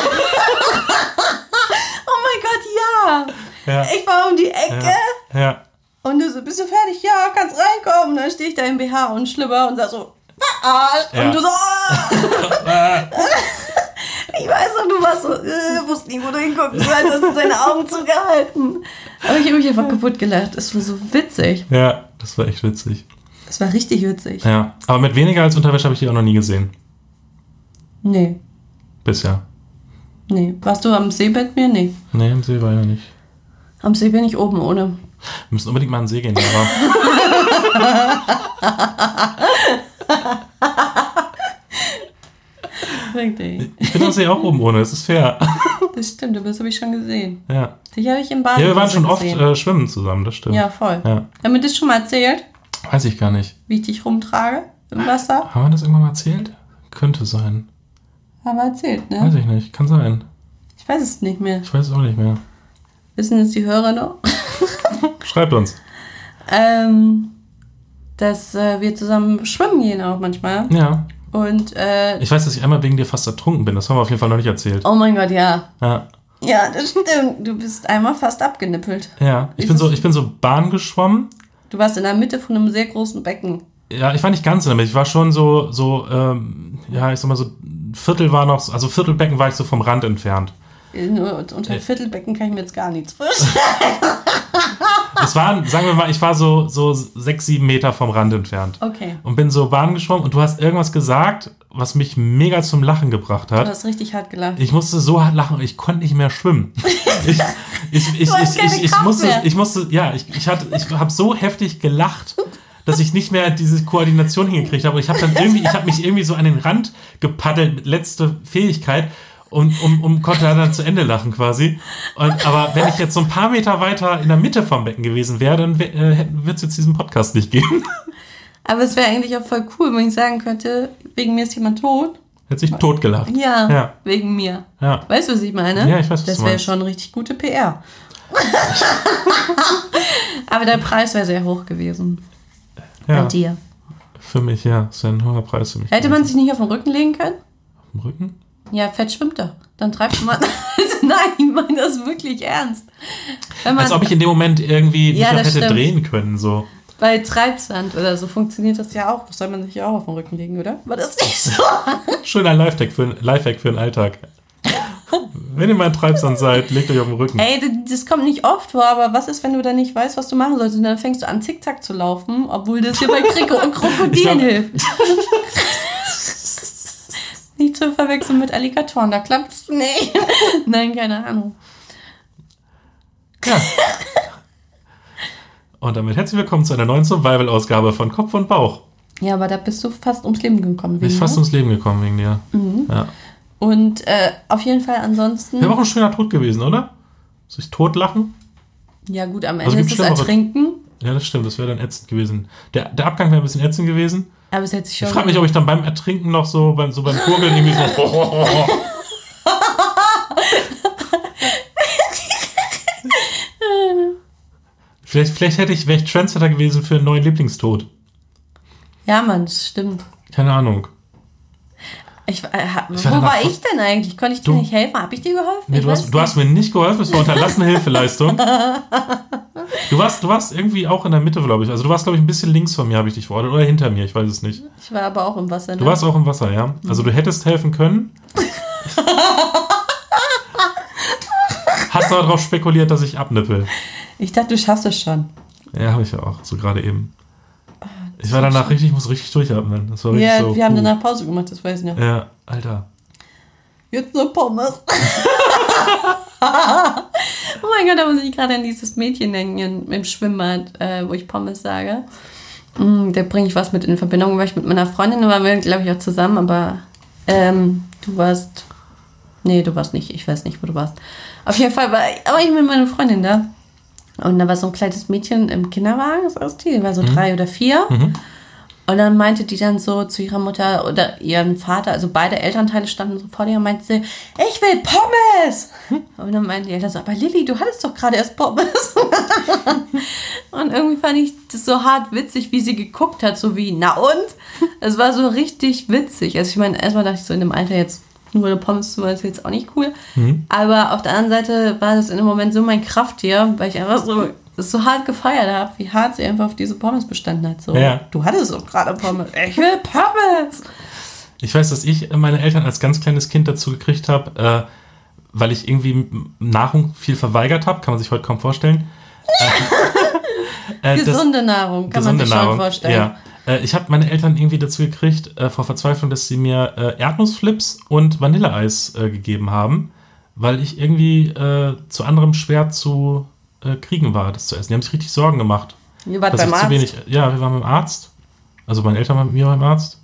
Oh mein Gott, ja. ja! Ich war um die Ecke ja. ja. und du so, bist du fertig? Ja, kannst reinkommen. Und dann stehe ich da im B H und Schlüpper und sag so, verarscht! Ja. Und du so, oh. Ich weiß noch, du warst so, äh, wusste nicht, wo du hingucken sollst, hast du deine Augen zugehalten. Aber ich habe mich einfach kaputt gelacht. Es war so witzig. Ja, das war echt witzig. Das war richtig witzig. Ja, aber mit weniger als Unterwäsche habe ich dich auch noch nie gesehen. Nee. Bisher. Nee. Warst du am See mit mir? Nee. Nee, am See war ja nicht. Am See bin ich oben ohne. Wir müssen unbedingt mal an den See gehen, aber... Richtig. Ich bin am See auch oben ohne, das ist fair. Das stimmt, aber das habe ich schon gesehen. Ja. Dich habe ich im Bad Ja, wir waren schon oft gesehen. äh, schwimmen zusammen, das stimmt. Ja, voll. Ja. Haben wir das schon mal erzählt? Weiß ich gar nicht. Wie ich dich rumtrage im Wasser? Haben wir das irgendwann mal erzählt? Könnte sein. Haben wir erzählt, ne? Weiß ich nicht, kann sein. Ich weiß es nicht mehr. Ich weiß es auch nicht mehr. Wissen es die Hörer noch? Schreibt uns. ähm, dass äh, wir zusammen schwimmen gehen auch manchmal. Ja. Und, äh, ich weiß, dass ich einmal wegen dir fast ertrunken bin. Das haben wir auf jeden Fall noch nicht erzählt. Oh mein Gott, ja. Ja. Ja, das stimmt. Du bist einmal fast abgenippelt. Ja, ich bin, so, ich bin so Bahn geschwommen. Du warst in der Mitte von einem sehr großen Becken. Ja, ich war nicht ganz in der Mitte. Ich war schon so, so ähm, ja, ich sag mal so, Viertel war noch, also Viertelbecken war ich so vom Rand entfernt. Nur unter Viertelbecken kann ich mir jetzt gar nichts vorstellen. Es waren, sagen wir mal, ich war so, so sechs, sieben Meter vom Rand entfernt. Okay. Und bin so Bahn geschwommen und du hast irgendwas gesagt, was mich mega zum Lachen gebracht hat. Du hast richtig hart gelacht. Ich musste so hart lachen, ich konnte nicht mehr schwimmen. Ich, ich, ich, Du hast ich, keine ich, ich, Kraft musste, mehr. ich musste, ja, ich, ich, hatte, ich habe so heftig gelacht, dass ich nicht mehr diese Koordination hingekriegt habe. Und ich habe dann irgendwie, ich habe mich irgendwie so an den Rand gepaddelt mit letzter Fähigkeit und um, um konnte dann zu Ende lachen quasi. Und, aber wenn ich jetzt so ein paar Meter weiter in der Mitte vom Becken gewesen wäre, dann äh, wird es jetzt diesen Podcast nicht geben. Aber es wäre eigentlich auch voll cool, wenn ich sagen könnte, wegen mir ist jemand tot. Hätte sich totgelacht. Ja, Ja. wegen mir. Ja. Weißt du, was ich meine? Ja, ich weiß, was Das du wäre meinst. schon richtig gute P R. Aber der Preis wäre sehr hoch gewesen. Ja. Bei dir. Für mich, ja. Das wäre ein hoher Preis für mich. Hätte man sich nicht auf den Rücken legen können? Im Rücken? Ja, Fett schwimmt doch. Dann treibt man. Also nein, ich meine das wirklich ernst. Wenn man Als ob ich in dem Moment irgendwie mich Ja, auch das hätte stimmt. drehen können, so. bei Treibsand oder so funktioniert das ja auch. Das soll man sich ja auch auf den Rücken legen, oder? War das nicht so? Schöner Lifehack für, Lifehack für den Alltag. Wenn ihr mal in Treibsand seid, legt euch auf den Rücken. Ey, das, das kommt nicht oft vor, aber was ist, wenn du da nicht weißt, was du machen sollst? Und dann fängst du an, zickzack zu laufen, obwohl das hier bei Kriko und Krokodilen glaub- hilft. Nicht zu verwechseln mit Alligatoren, da klappt's nicht. Nein, keine Ahnung. Ja. Und damit herzlich willkommen zu einer neuen Survival-Ausgabe von Kopf und Bauch. Ja, aber da bist du fast ums Leben gekommen. Bin ich wegen fast mir. ums Leben gekommen wegen dir. Ja. Und äh, auf jeden Fall ansonsten. Wäre auch ein schöner Tod gewesen, oder? Sich totlachen? Ja gut, am Also Ende gibt's ist es schlimmere- Ertrinken. Ja, das stimmt, das wäre dann ätzend gewesen. Der, der Abgang wäre ein bisschen ätzend gewesen. Aber es hätte sich Ich schon... frage mich, ob ich dann beim Ertrinken noch so beim, so beim Gurgeln irgendwie so... vielleicht, vielleicht hätte ich, wäre ich Trendsetter gewesen für einen neuen Lieblingstod. Ja, Mann, das stimmt. Keine Ahnung. Ich, äh, ha- Ich wo war war danach- ich denn eigentlich? Konnte ich dir Du- nicht helfen? Habe ich dir geholfen? Nee, Ich du, weiß hast, du hast mir nicht geholfen, es war unterlassene Hilfeleistung. Du warst, du warst irgendwie auch in der Mitte, glaube ich. Also du warst, glaube ich, ein bisschen links von mir, habe ich dich verortet. Oder hinter mir, ich weiß es nicht. Ich war aber auch im Wasser. Ne? Du warst auch im Wasser, ja? Also du hättest helfen können. Hast aber darauf spekuliert, dass ich abnippel. Ich dachte, du schaffst es schon. Ja, habe ich ja auch, so gerade eben. Ich war danach richtig, ich muss richtig durchatmen. Das war richtig Ja, so, wir haben puh. danach Pause gemacht, das weiß ich noch. Ja, Alter. Jetzt nur Pommes. Oh mein Gott, da muss ich gerade an dieses Mädchen denken im Schwimmbad, äh, wo ich Pommes sage. Mm, da bringe ich was mit in Verbindung, weil ich mit meiner Freundin, da waren wir, glaube ich, auch zusammen, aber ähm, du warst... Nee, du warst nicht, ich weiß nicht, wo du warst. Auf jeden Fall war ich, aber ich mit meiner Freundin da. Und da war so ein kleines Mädchen im Kinderwagen, das ist die, die war so Mhm. drei oder vier. Mhm. Und dann meinte die dann so zu ihrer Mutter oder ihren Vater, also beide Elternteile standen so vor ihr und meinte sie, ich will Pommes! Und dann meinten die Eltern so, aber Lilly, du hattest doch gerade erst Pommes. Und irgendwie fand ich das so hart witzig, wie sie geguckt hat, so wie, na und? Es war so richtig witzig. Also ich meine, erstmal dachte ich so in dem Alter jetzt, nur eine Pommes zu machen, ist jetzt auch nicht cool. Mhm. Aber auf der anderen Seite war das in dem Moment so mein Krafttier, weil ich einfach so, das so hart gefeiert habe, wie hart sie einfach auf diese Pommes bestanden hat. So, Ja. du hattest doch gerade Pommes. Ich will Pommes. Ich weiß, dass ich meine Eltern als ganz kleines Kind dazu gekriegt habe, äh, weil ich irgendwie Nahrung viel verweigert habe, kann man sich heute kaum vorstellen. Äh, äh, das- Gesunde Nahrung, kann man sich schon vorstellen. Ja. Äh, ich habe meine Eltern irgendwie dazu gekriegt, äh, vor Verzweiflung, dass sie mir äh, Erdnussflips und Vanilleeis äh, gegeben haben, weil ich irgendwie äh, zu anderem schwer zu äh, kriegen war, das zu essen. Die haben sich richtig Sorgen gemacht. Ihr wart dass beim ich Arzt. zu wenig, ja, wir waren beim Arzt. Also meine Eltern waren mit mir beim Arzt.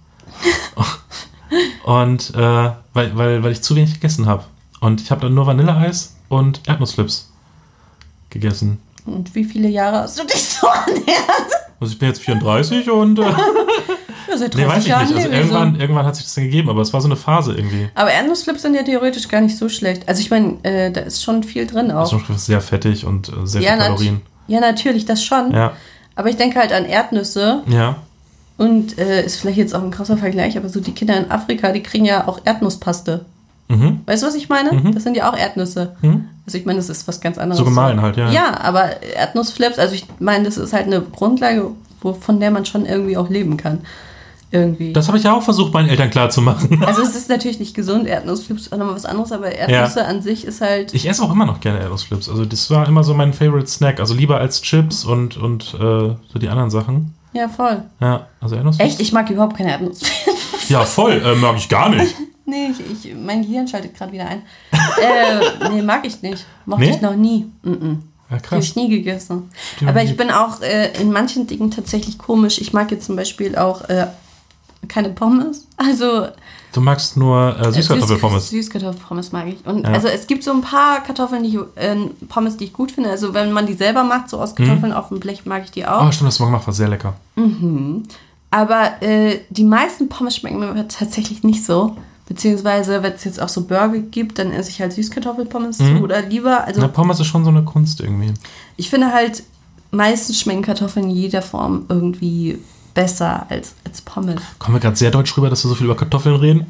Und äh, weil, weil, weil ich zu wenig gegessen habe. Und ich habe dann nur Vanilleeis und Erdnussflips gegessen. Und wie viele Jahre hast du dich so ernährt? Also ich bin jetzt vierunddreißig und äh, Ja, seit nee, weiß dreißig ich Jahren nicht. Also lebe ich so. irgendwann, irgendwann hat sich das dann gegeben, aber es war so eine Phase irgendwie. Aber Erdnussflips sind ja theoretisch gar nicht so schlecht. Also ich meine, äh, da ist schon viel drin auch. Also sehr fettig und äh, sehr ja, viel nat- Kalorien. ja, natürlich, das schon. Ja, Aber ich denke halt an Erdnüsse. ja. Und äh, ist vielleicht jetzt auch ein krasser Vergleich, aber so die Kinder in Afrika, die kriegen ja auch Erdnusspaste. Mhm. Weißt du, was ich meine? Mhm. Das sind ja auch Erdnüsse. Mhm. Also ich meine, das ist was ganz anderes. So gemahlen halt, ja. Ja, aber Erdnussflips, also ich meine, das ist halt eine Grundlage, wo, von der man schon irgendwie auch leben kann. Irgendwie. Das habe ich ja auch versucht, meinen Eltern klarzumachen. Also es ist natürlich nicht gesund, Erdnussflips ist auch nochmal was anderes, aber Erdnüsse ja. an sich ist halt... Ich esse auch immer noch gerne Erdnussflips. Also das war immer so mein Favorite Snack. Also lieber als Chips und, und äh, so die anderen Sachen. Ja, voll. Ja, also Erdnussflips. Echt? Ich mag überhaupt keine Erdnussflips. Ja, voll. Äh, mag ich gar nicht. Nee, ich, ich, mein Gehirn schaltet gerade wieder ein. äh, nee, mag ich nicht. Mochte nee? ich noch nie. Mm-mm. Ja, krass. Die habe ich nie gegessen. Die Aber ich bin auch äh, in manchen Dingen tatsächlich komisch. Ich mag jetzt zum Beispiel auch äh, keine Pommes. Also... Du magst nur äh, Süßkartoffelpommes. Süß, Süßkartoffelpommes mag ich. Und ja. also es gibt so ein paar Kartoffeln, die ich, äh, Pommes, die ich gut finde. Also wenn man die selber macht, so aus Kartoffeln mhm. auf dem Blech, mag ich die auch. Oh, stimmt, das du mal gemacht, war sehr lecker. Mhm. Aber äh, die meisten Pommes schmecken mir tatsächlich nicht so. Beziehungsweise, wenn es jetzt auch so Burger gibt, dann esse ich halt Süßkartoffelpommes mhm. oder lieber. Also, ja, Pommes ist schon so eine Kunst irgendwie. Ich finde halt, meistens schmecken Kartoffeln in jeder Form irgendwie besser als, als Pommes. Kommen wir gerade sehr deutsch rüber, dass wir so viel über Kartoffeln reden?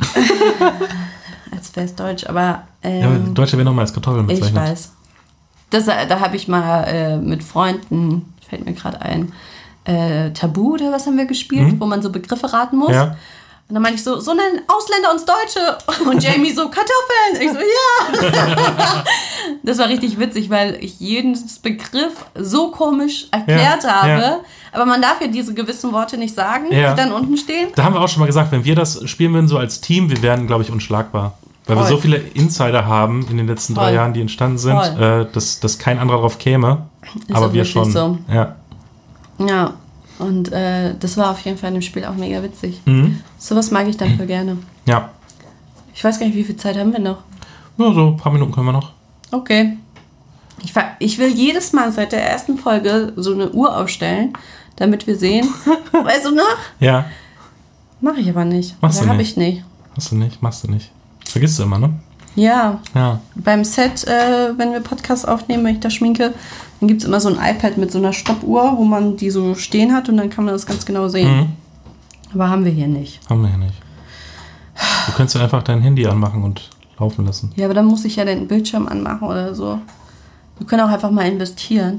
Als wäre es deutsch, aber... Ähm, ja, aber Deutsche werden nochmal als Kartoffeln bezeichnet. Ich weiß. Das, da habe ich mal äh, mit Freunden, fällt mir gerade ein, äh, Tabu oder was haben wir gespielt, mhm. wo man so Begriffe raten muss. Ja. Und dann meinte ich so, so nennen Ausländer uns Deutsche. Und Jamie so, Kartoffeln. Ich so, ja. Das war richtig witzig, weil ich jeden Begriff so komisch erklärt ja, habe. Ja. Aber man darf ja diese gewissen Worte nicht sagen, ja. die dann unten stehen. Da haben wir auch schon mal gesagt, wenn wir das spielen würden so als Team, wir wären, glaube ich, unschlagbar. Weil Voll. wir so viele Insider haben in den letzten Voll. drei Jahren, die entstanden sind, äh, dass, dass kein anderer drauf käme. Ist aber wir schon. So. Ja. Ja. Und äh, das war auf jeden Fall in dem Spiel auch mega witzig. Mhm. Sowas mag ich dann voll gerne. Ja. Ich weiß gar nicht, wie viel Zeit haben wir noch? Ja, so ein paar Minuten können wir noch. Okay. Ich, ich will jedes Mal seit der ersten Folge so eine Uhr aufstellen, damit wir sehen. Weißt du noch? Ja. Mache ich aber nicht. Machst du nicht? Habe ich nicht. Hast du nicht? Machst du nicht. Vergisst du immer, ne? Ja. Ja. Beim Set, äh, wenn wir Podcasts aufnehmen, wenn ich da schminke, dann gibt es immer so ein iPad mit so einer Stoppuhr, wo man die so stehen hat und dann kann man das ganz genau sehen. Mhm. Aber haben wir hier nicht. Haben wir hier nicht. Du könntest ja einfach dein Handy anmachen und laufen lassen. Ja, aber dann muss ich ja den Bildschirm anmachen oder so. Wir können auch einfach mal investieren.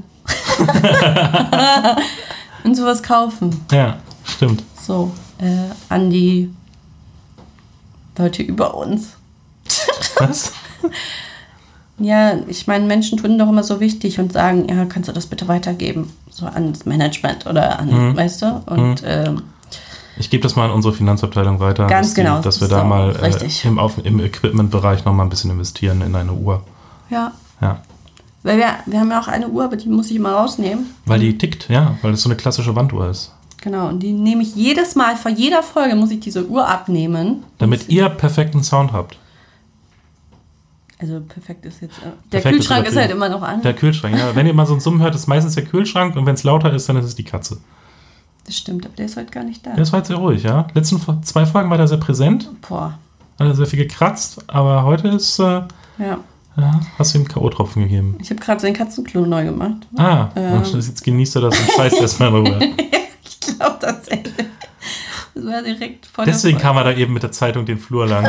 Und sowas kaufen. Ja, stimmt. So, äh, an die Leute über uns. Was? Ja, ich meine, Menschen tun doch immer so wichtig und sagen, ja, kannst du das bitte weitergeben? So ans Management oder an, mhm. weißt du? Und mhm. ähm, ich gebe das mal an unsere Finanzabteilung weiter. Ganz dass genau. Die, dass wir da mal äh, im, auf, im Equipment-Bereich noch mal ein bisschen investieren in eine Uhr. Ja. Ja. Weil wir, wir haben ja auch eine Uhr, aber die muss ich immer rausnehmen. Weil die tickt, ja. Weil das so eine klassische Wanduhr ist. Genau, und die nehme ich jedes Mal, vor jeder Folge muss ich diese Uhr abnehmen. Damit ihr perfekten Sound habt. Also perfekt ist jetzt... Äh, der perfekt Kühlschrank ist, ist halt immer noch an. Der Kühlschrank, ja. Wenn ihr mal so ein Summen hört, ist meistens der Kühlschrank und wenn es lauter ist, dann ist es die Katze. Das stimmt, aber der ist heute gar nicht da. Der ist heute sehr ruhig, ja. Letzten zwei Folgen war der sehr präsent. Boah. Hat er sehr viel gekratzt, aber heute ist... Äh, ja. Ja, hast du ihm K O-Tropfen gegeben? Ich habe gerade seinen Katzenklo neu gemacht. Ah, ähm. jetzt genießt er das und scheißt erstmal in Ruhe. Ich glaube tatsächlich. Das war direkt vor Deswegen kam er da eben mit der Zeitung den Flur lang.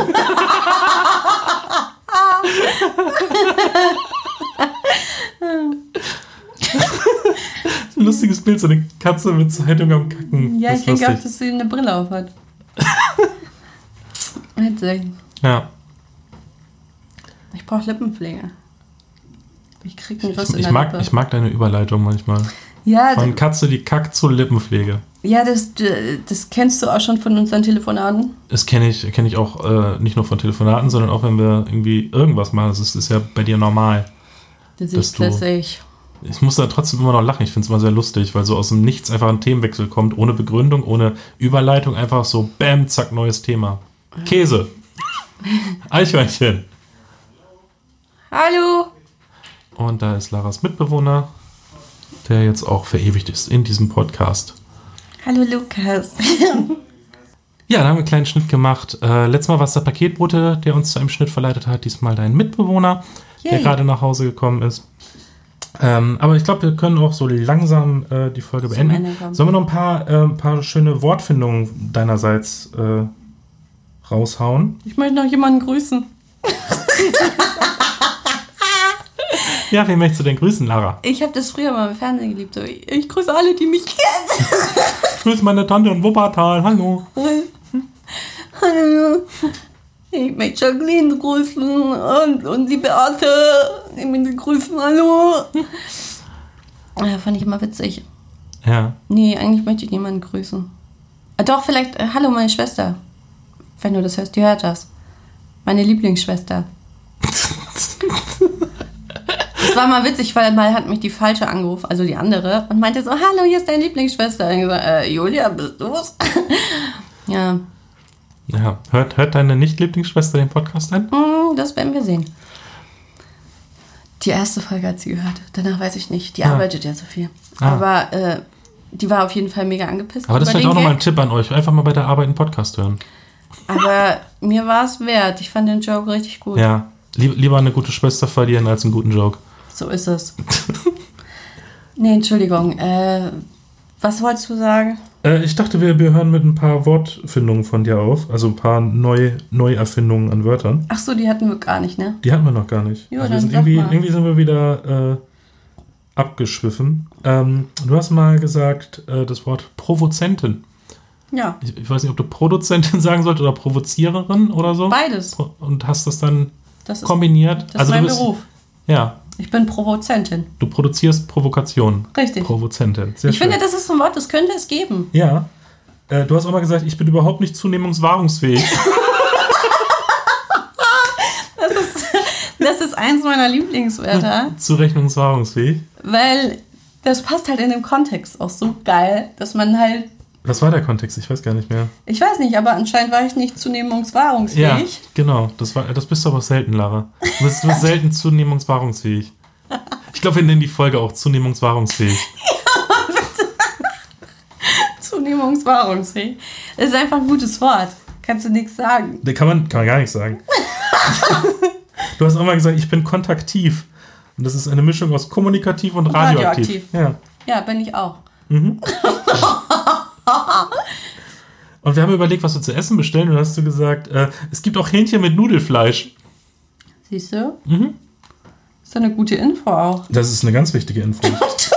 Ein lustiges Bild, so eine Katze mit Zeitung am Kacken. Ja, ich denke auch, dass sie eine Brille auf hat. Ja. Ich brauche Lippenpflege. Ich krieg einen Riss ich, in ich der mag, Lippe. Ich mag deine Überleitung manchmal. Ja, von Katze, die kackt zur Lippenpflege. Ja, das, das kennst du auch schon von unseren Telefonaten. Das kenne ich, kenn ich auch äh, nicht nur von Telefonaten, sondern auch, wenn wir irgendwie irgendwas machen. Das ist, ist ja bei dir normal. Das ist klassisch. Ich muss da trotzdem immer noch lachen. Ich finde es immer sehr lustig, weil so aus dem Nichts einfach ein Themenwechsel kommt, ohne Begründung, ohne Überleitung. Einfach so, bam, zack, neues Thema. Ja. Käse. Eichhörnchen. Hallo. Und da ist Laras Mitbewohner, der jetzt auch verewigt ist in diesem Podcast. Hallo Lukas. Ja, da haben wir einen kleinen Schnitt gemacht. Äh, letztes Mal war es der Paketbote, der uns zu einem Schnitt verleitet hat. Diesmal dein Mitbewohner, Yay. der gerade nach Hause gekommen ist. Ähm, aber ich glaube, wir können auch so langsam äh, die Folge beenden. Sollen wir noch ein paar, äh, ein paar schöne Wortfindungen deinerseits äh, raushauen? Ich möchte noch jemanden grüßen. Ja, wen möchtest du denn grüßen, Lara? Ich habe das früher mal im Fernsehen geliebt. So, ich grüße alle, die mich kennen. grüße meine Tante in Wuppertal. Hallo. Hallo. Ich möchte Jacqueline grüßen und, und die Beate. Ich möchte grüßen. Hallo. Ja, fand ich immer witzig. Ja. Nee, eigentlich möchte ich niemanden grüßen. Ah, doch, vielleicht, äh, hallo, meine Schwester. Wenn du das hörst, die hört das. Meine Lieblingsschwester. Das war mal witzig, weil mal hat mich die Falsche angerufen, also die andere, und meinte so, hallo, hier ist deine Lieblingsschwester. Und ich gesagt, äh, Julia, bist du's? Ja. Ja, hört, hört deine Nicht-Lieblingsschwester den Podcast an? Mm, das werden wir sehen. Die erste Folge hat sie gehört. Danach weiß ich nicht. Die Ah. arbeitet ja so viel. Ah. Aber äh, die war auf jeden Fall mega angepisst. Aber das ist über vielleicht auch den nochmal ein Gag. Tipp an euch. Einfach mal bei der Arbeit einen Podcast hören. Aber mir war es wert. Ich fand den Joke richtig gut. Ja, lieb, lieber eine gute Schwester verlieren als einen guten Joke. So ist es. Nee, Entschuldigung. Äh, was wolltest du sagen? Äh, ich dachte, wir, wir hören mit ein paar Wortfindungen von dir auf. Also ein paar Neu, Neuerfindungen an Wörtern. Ach so, die hatten wir gar nicht, ne? Die hatten wir noch gar nicht. Jo, Also wir dann sind sag irgendwie, mal. irgendwie sind wir wieder äh, abgeschwiffen. Ähm, du hast mal gesagt, äh, das Wort Provozentin. Ja, Ich, ich weiß nicht, ob du Produzentin sagen solltest oder Provoziererin oder so. beides. Und hast das dann Das ist, kombiniert. das ist also mein du bist, Beruf. Ja, Ich bin Provozentin. du produzierst Provokationen. Richtig. Provozentin. Sehr Ich schön. finde, das ist so ein Wort, das könnte es geben. Ja. Äh, du hast auch mal gesagt, ich bin überhaupt nicht zunehmungswahrungsfähig. Das ist, das ist eins meiner Lieblingswörter, Zurechnungswahrungsfähig. weil das passt halt in dem Kontext auch so geil, dass man halt, Was war der Kontext? Ich weiß gar nicht mehr. ich weiß nicht, aber anscheinend war ich nicht Ja, zunehmungswahrungsfähig. genau. Das, war, das bist du aber selten, Lara. Du bist, du bist selten zunehmungswahrungsfähig. Ich glaube, wir nennen die Folge auch zunehmungswahrungsfähig. Zunehmungswahrungsfähig. Das ist einfach ein gutes Wort. Kannst du nichts sagen. Da kann man, kann man gar nicht sagen. Du hast auch mal gesagt, ich bin kontaktiv. Und das ist eine Mischung aus kommunikativ und radioaktiv. Radioaktiv. Ja. Ja, bin ich auch. Und wir haben überlegt, was wir zu essen bestellen. Und dann hast du gesagt, äh, es gibt auch Hähnchen mit Nudelfleisch. Siehst du? Mhm. Ist doch eine gute Info auch. Das ist eine ganz wichtige Info.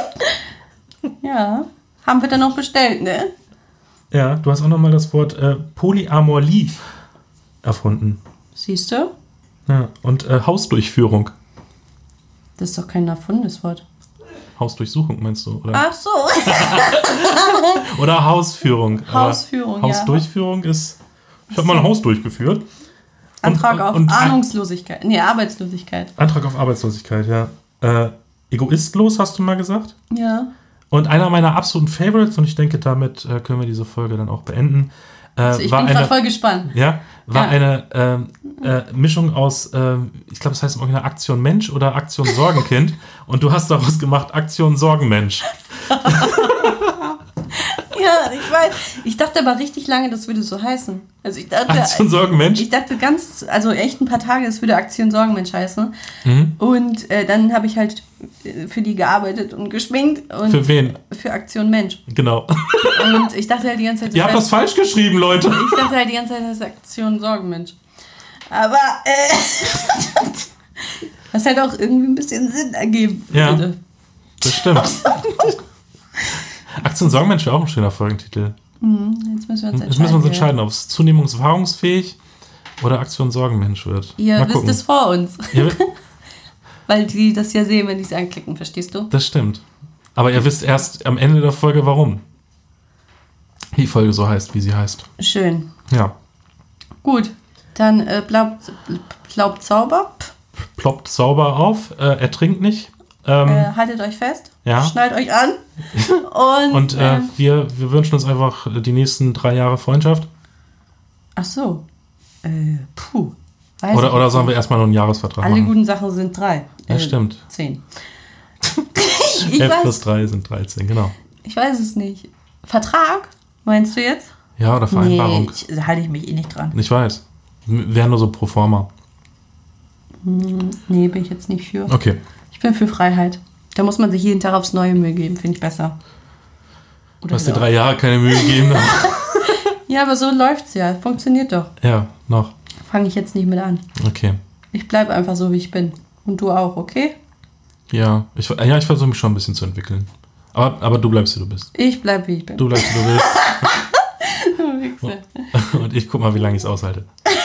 Ja. Haben wir dann noch bestellt, ne? Ja, du hast auch nochmal das Wort äh, Polyamorie erfunden. Siehst du? Ja, und äh, Hausdurchführung. Das ist doch kein erfundenes Wort. Hausdurchsuchung meinst du? Oder, Ach so. oder Hausführung. Aber Hausführung, ja. Hausdurchführung ist, ich habe mal ein Haus durchgeführt. Antrag und, auf und ein- Ahnungslosigkeit. Nee, Arbeitslosigkeit. Antrag auf Arbeitslosigkeit, ja. Äh, egoistlos hast du mal gesagt. Ja. Und einer meiner absoluten Favorites, und ich denke, damit äh, können wir diese Folge dann auch beenden, äh, Also ich war bin eine, gerade voll gespannt. ja, war Ja. eine ähm, äh, Mischung aus, ähm, ich glaube, es heißt im Original Aktion Mensch oder Aktion Sorgenkind. Und du hast daraus gemacht Aktion Sorgenmensch. Ja, ich weiß. Ich dachte aber richtig lange, das würde so heißen. Also ich dachte, Aktion Sorgenmensch? ich dachte ganz, also echt ein paar Tage, das würde Aktion Sorgenmensch heißen. Mhm. Und äh, dann habe ich halt äh, für die gearbeitet und geschminkt. Und Für wen? Für Aktion Mensch. Genau. Und ich dachte halt die ganze Zeit, Ihr habt das heißt, falsch geschrieben, Leute. ich dachte halt die ganze Zeit, das ist Aktion Sorgenmensch. Aber äh, das halt auch irgendwie ein bisschen Sinn ergeben Ja. würde. Das stimmt. Aktion Sorgenmensch wäre auch ein schöner Folgentitel. Jetzt müssen wir uns entscheiden. Jetzt müssen wir uns ja. entscheiden, ob es zunehmungswahrungsfähig oder Aktion Sorgenmensch wird. Ihr Mal wisst gucken. es vor uns. Ihr wi- Weil die das ja sehen, wenn die es anklicken, verstehst du? Das stimmt. Aber ihr wisst erst am Ende der Folge, warum die Folge so heißt, wie sie heißt. Schön. Ja. Gut. Dann äh, bleibt, bleibt sauber. Ploppt sauber auf, äh, ertrinkt nicht. Ähm, Äh, haltet euch fest. Ja. Schnallt euch an. Und, und äh, äh, wir, wir wünschen uns einfach die nächsten drei Jahre Freundschaft. ach so. Äh, puh. Weiß Oder, ich oder nicht. sollen wir erstmal nur einen Jahresvertrag Alle machen? guten Sachen sind drei. Ja, stimmt. Zehn. ich, ich, elf plus weiß, drei sind dreizehn, genau. ich weiß es nicht. Vertrag? Meinst du jetzt? Ja, oder Vereinbarung. Nee, ich, da halte ich mich eh nicht dran. Ich weiß. Wäre nur so pro forma. Nee, bin ich jetzt nicht für. Okay. Ich bin für Freiheit. Da muss man sich jeden Tag aufs neue Mühe geben, finde ich besser. Du Oder hast dir so. drei Jahre keine Mühe gegeben. Ja, aber so läuft's ja. Funktioniert doch. Ja, noch. Fange ich jetzt nicht mit an. Okay. Ich bleibe einfach so, wie ich bin. Und du auch, okay? Ja, ich, ja, ich versuche mich schon ein bisschen zu entwickeln. Aber, aber du bleibst, wie du bist. Ich bleib, wie ich bin. Du bleibst, wie du willst. Und ich guck mal, wie lange ich es aushalte.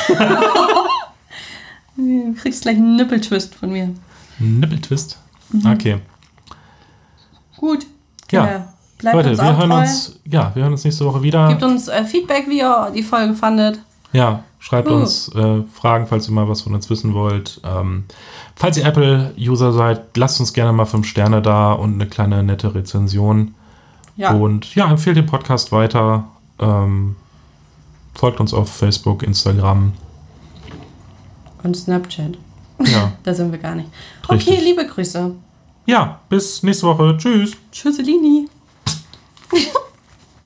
Du kriegst gleich einen Nippeltwist von mir. Nippeltwist? Mhm. Okay. Gut. Ja. ja. Bleibt Leute, uns wir auch hören treu. uns, ja, wir hören uns nächste Woche wieder. Gebt uns äh, Feedback, wie ihr die Folge fandet. Ja, schreibt Uh. uns äh, Fragen, falls ihr mal was von uns wissen wollt. Ähm, falls ihr Apple-User seid, lasst uns gerne mal fünf Sterne da und eine kleine nette Rezension. Ja. Und ja, empfehlt den Podcast weiter. Ähm, folgt uns auf Facebook, Instagram. Und Snapchat. Ja. Da sind wir gar nicht. Richtig. Okay, liebe Grüße. Ja, bis nächste Woche. Tschüss. Tschüsselini.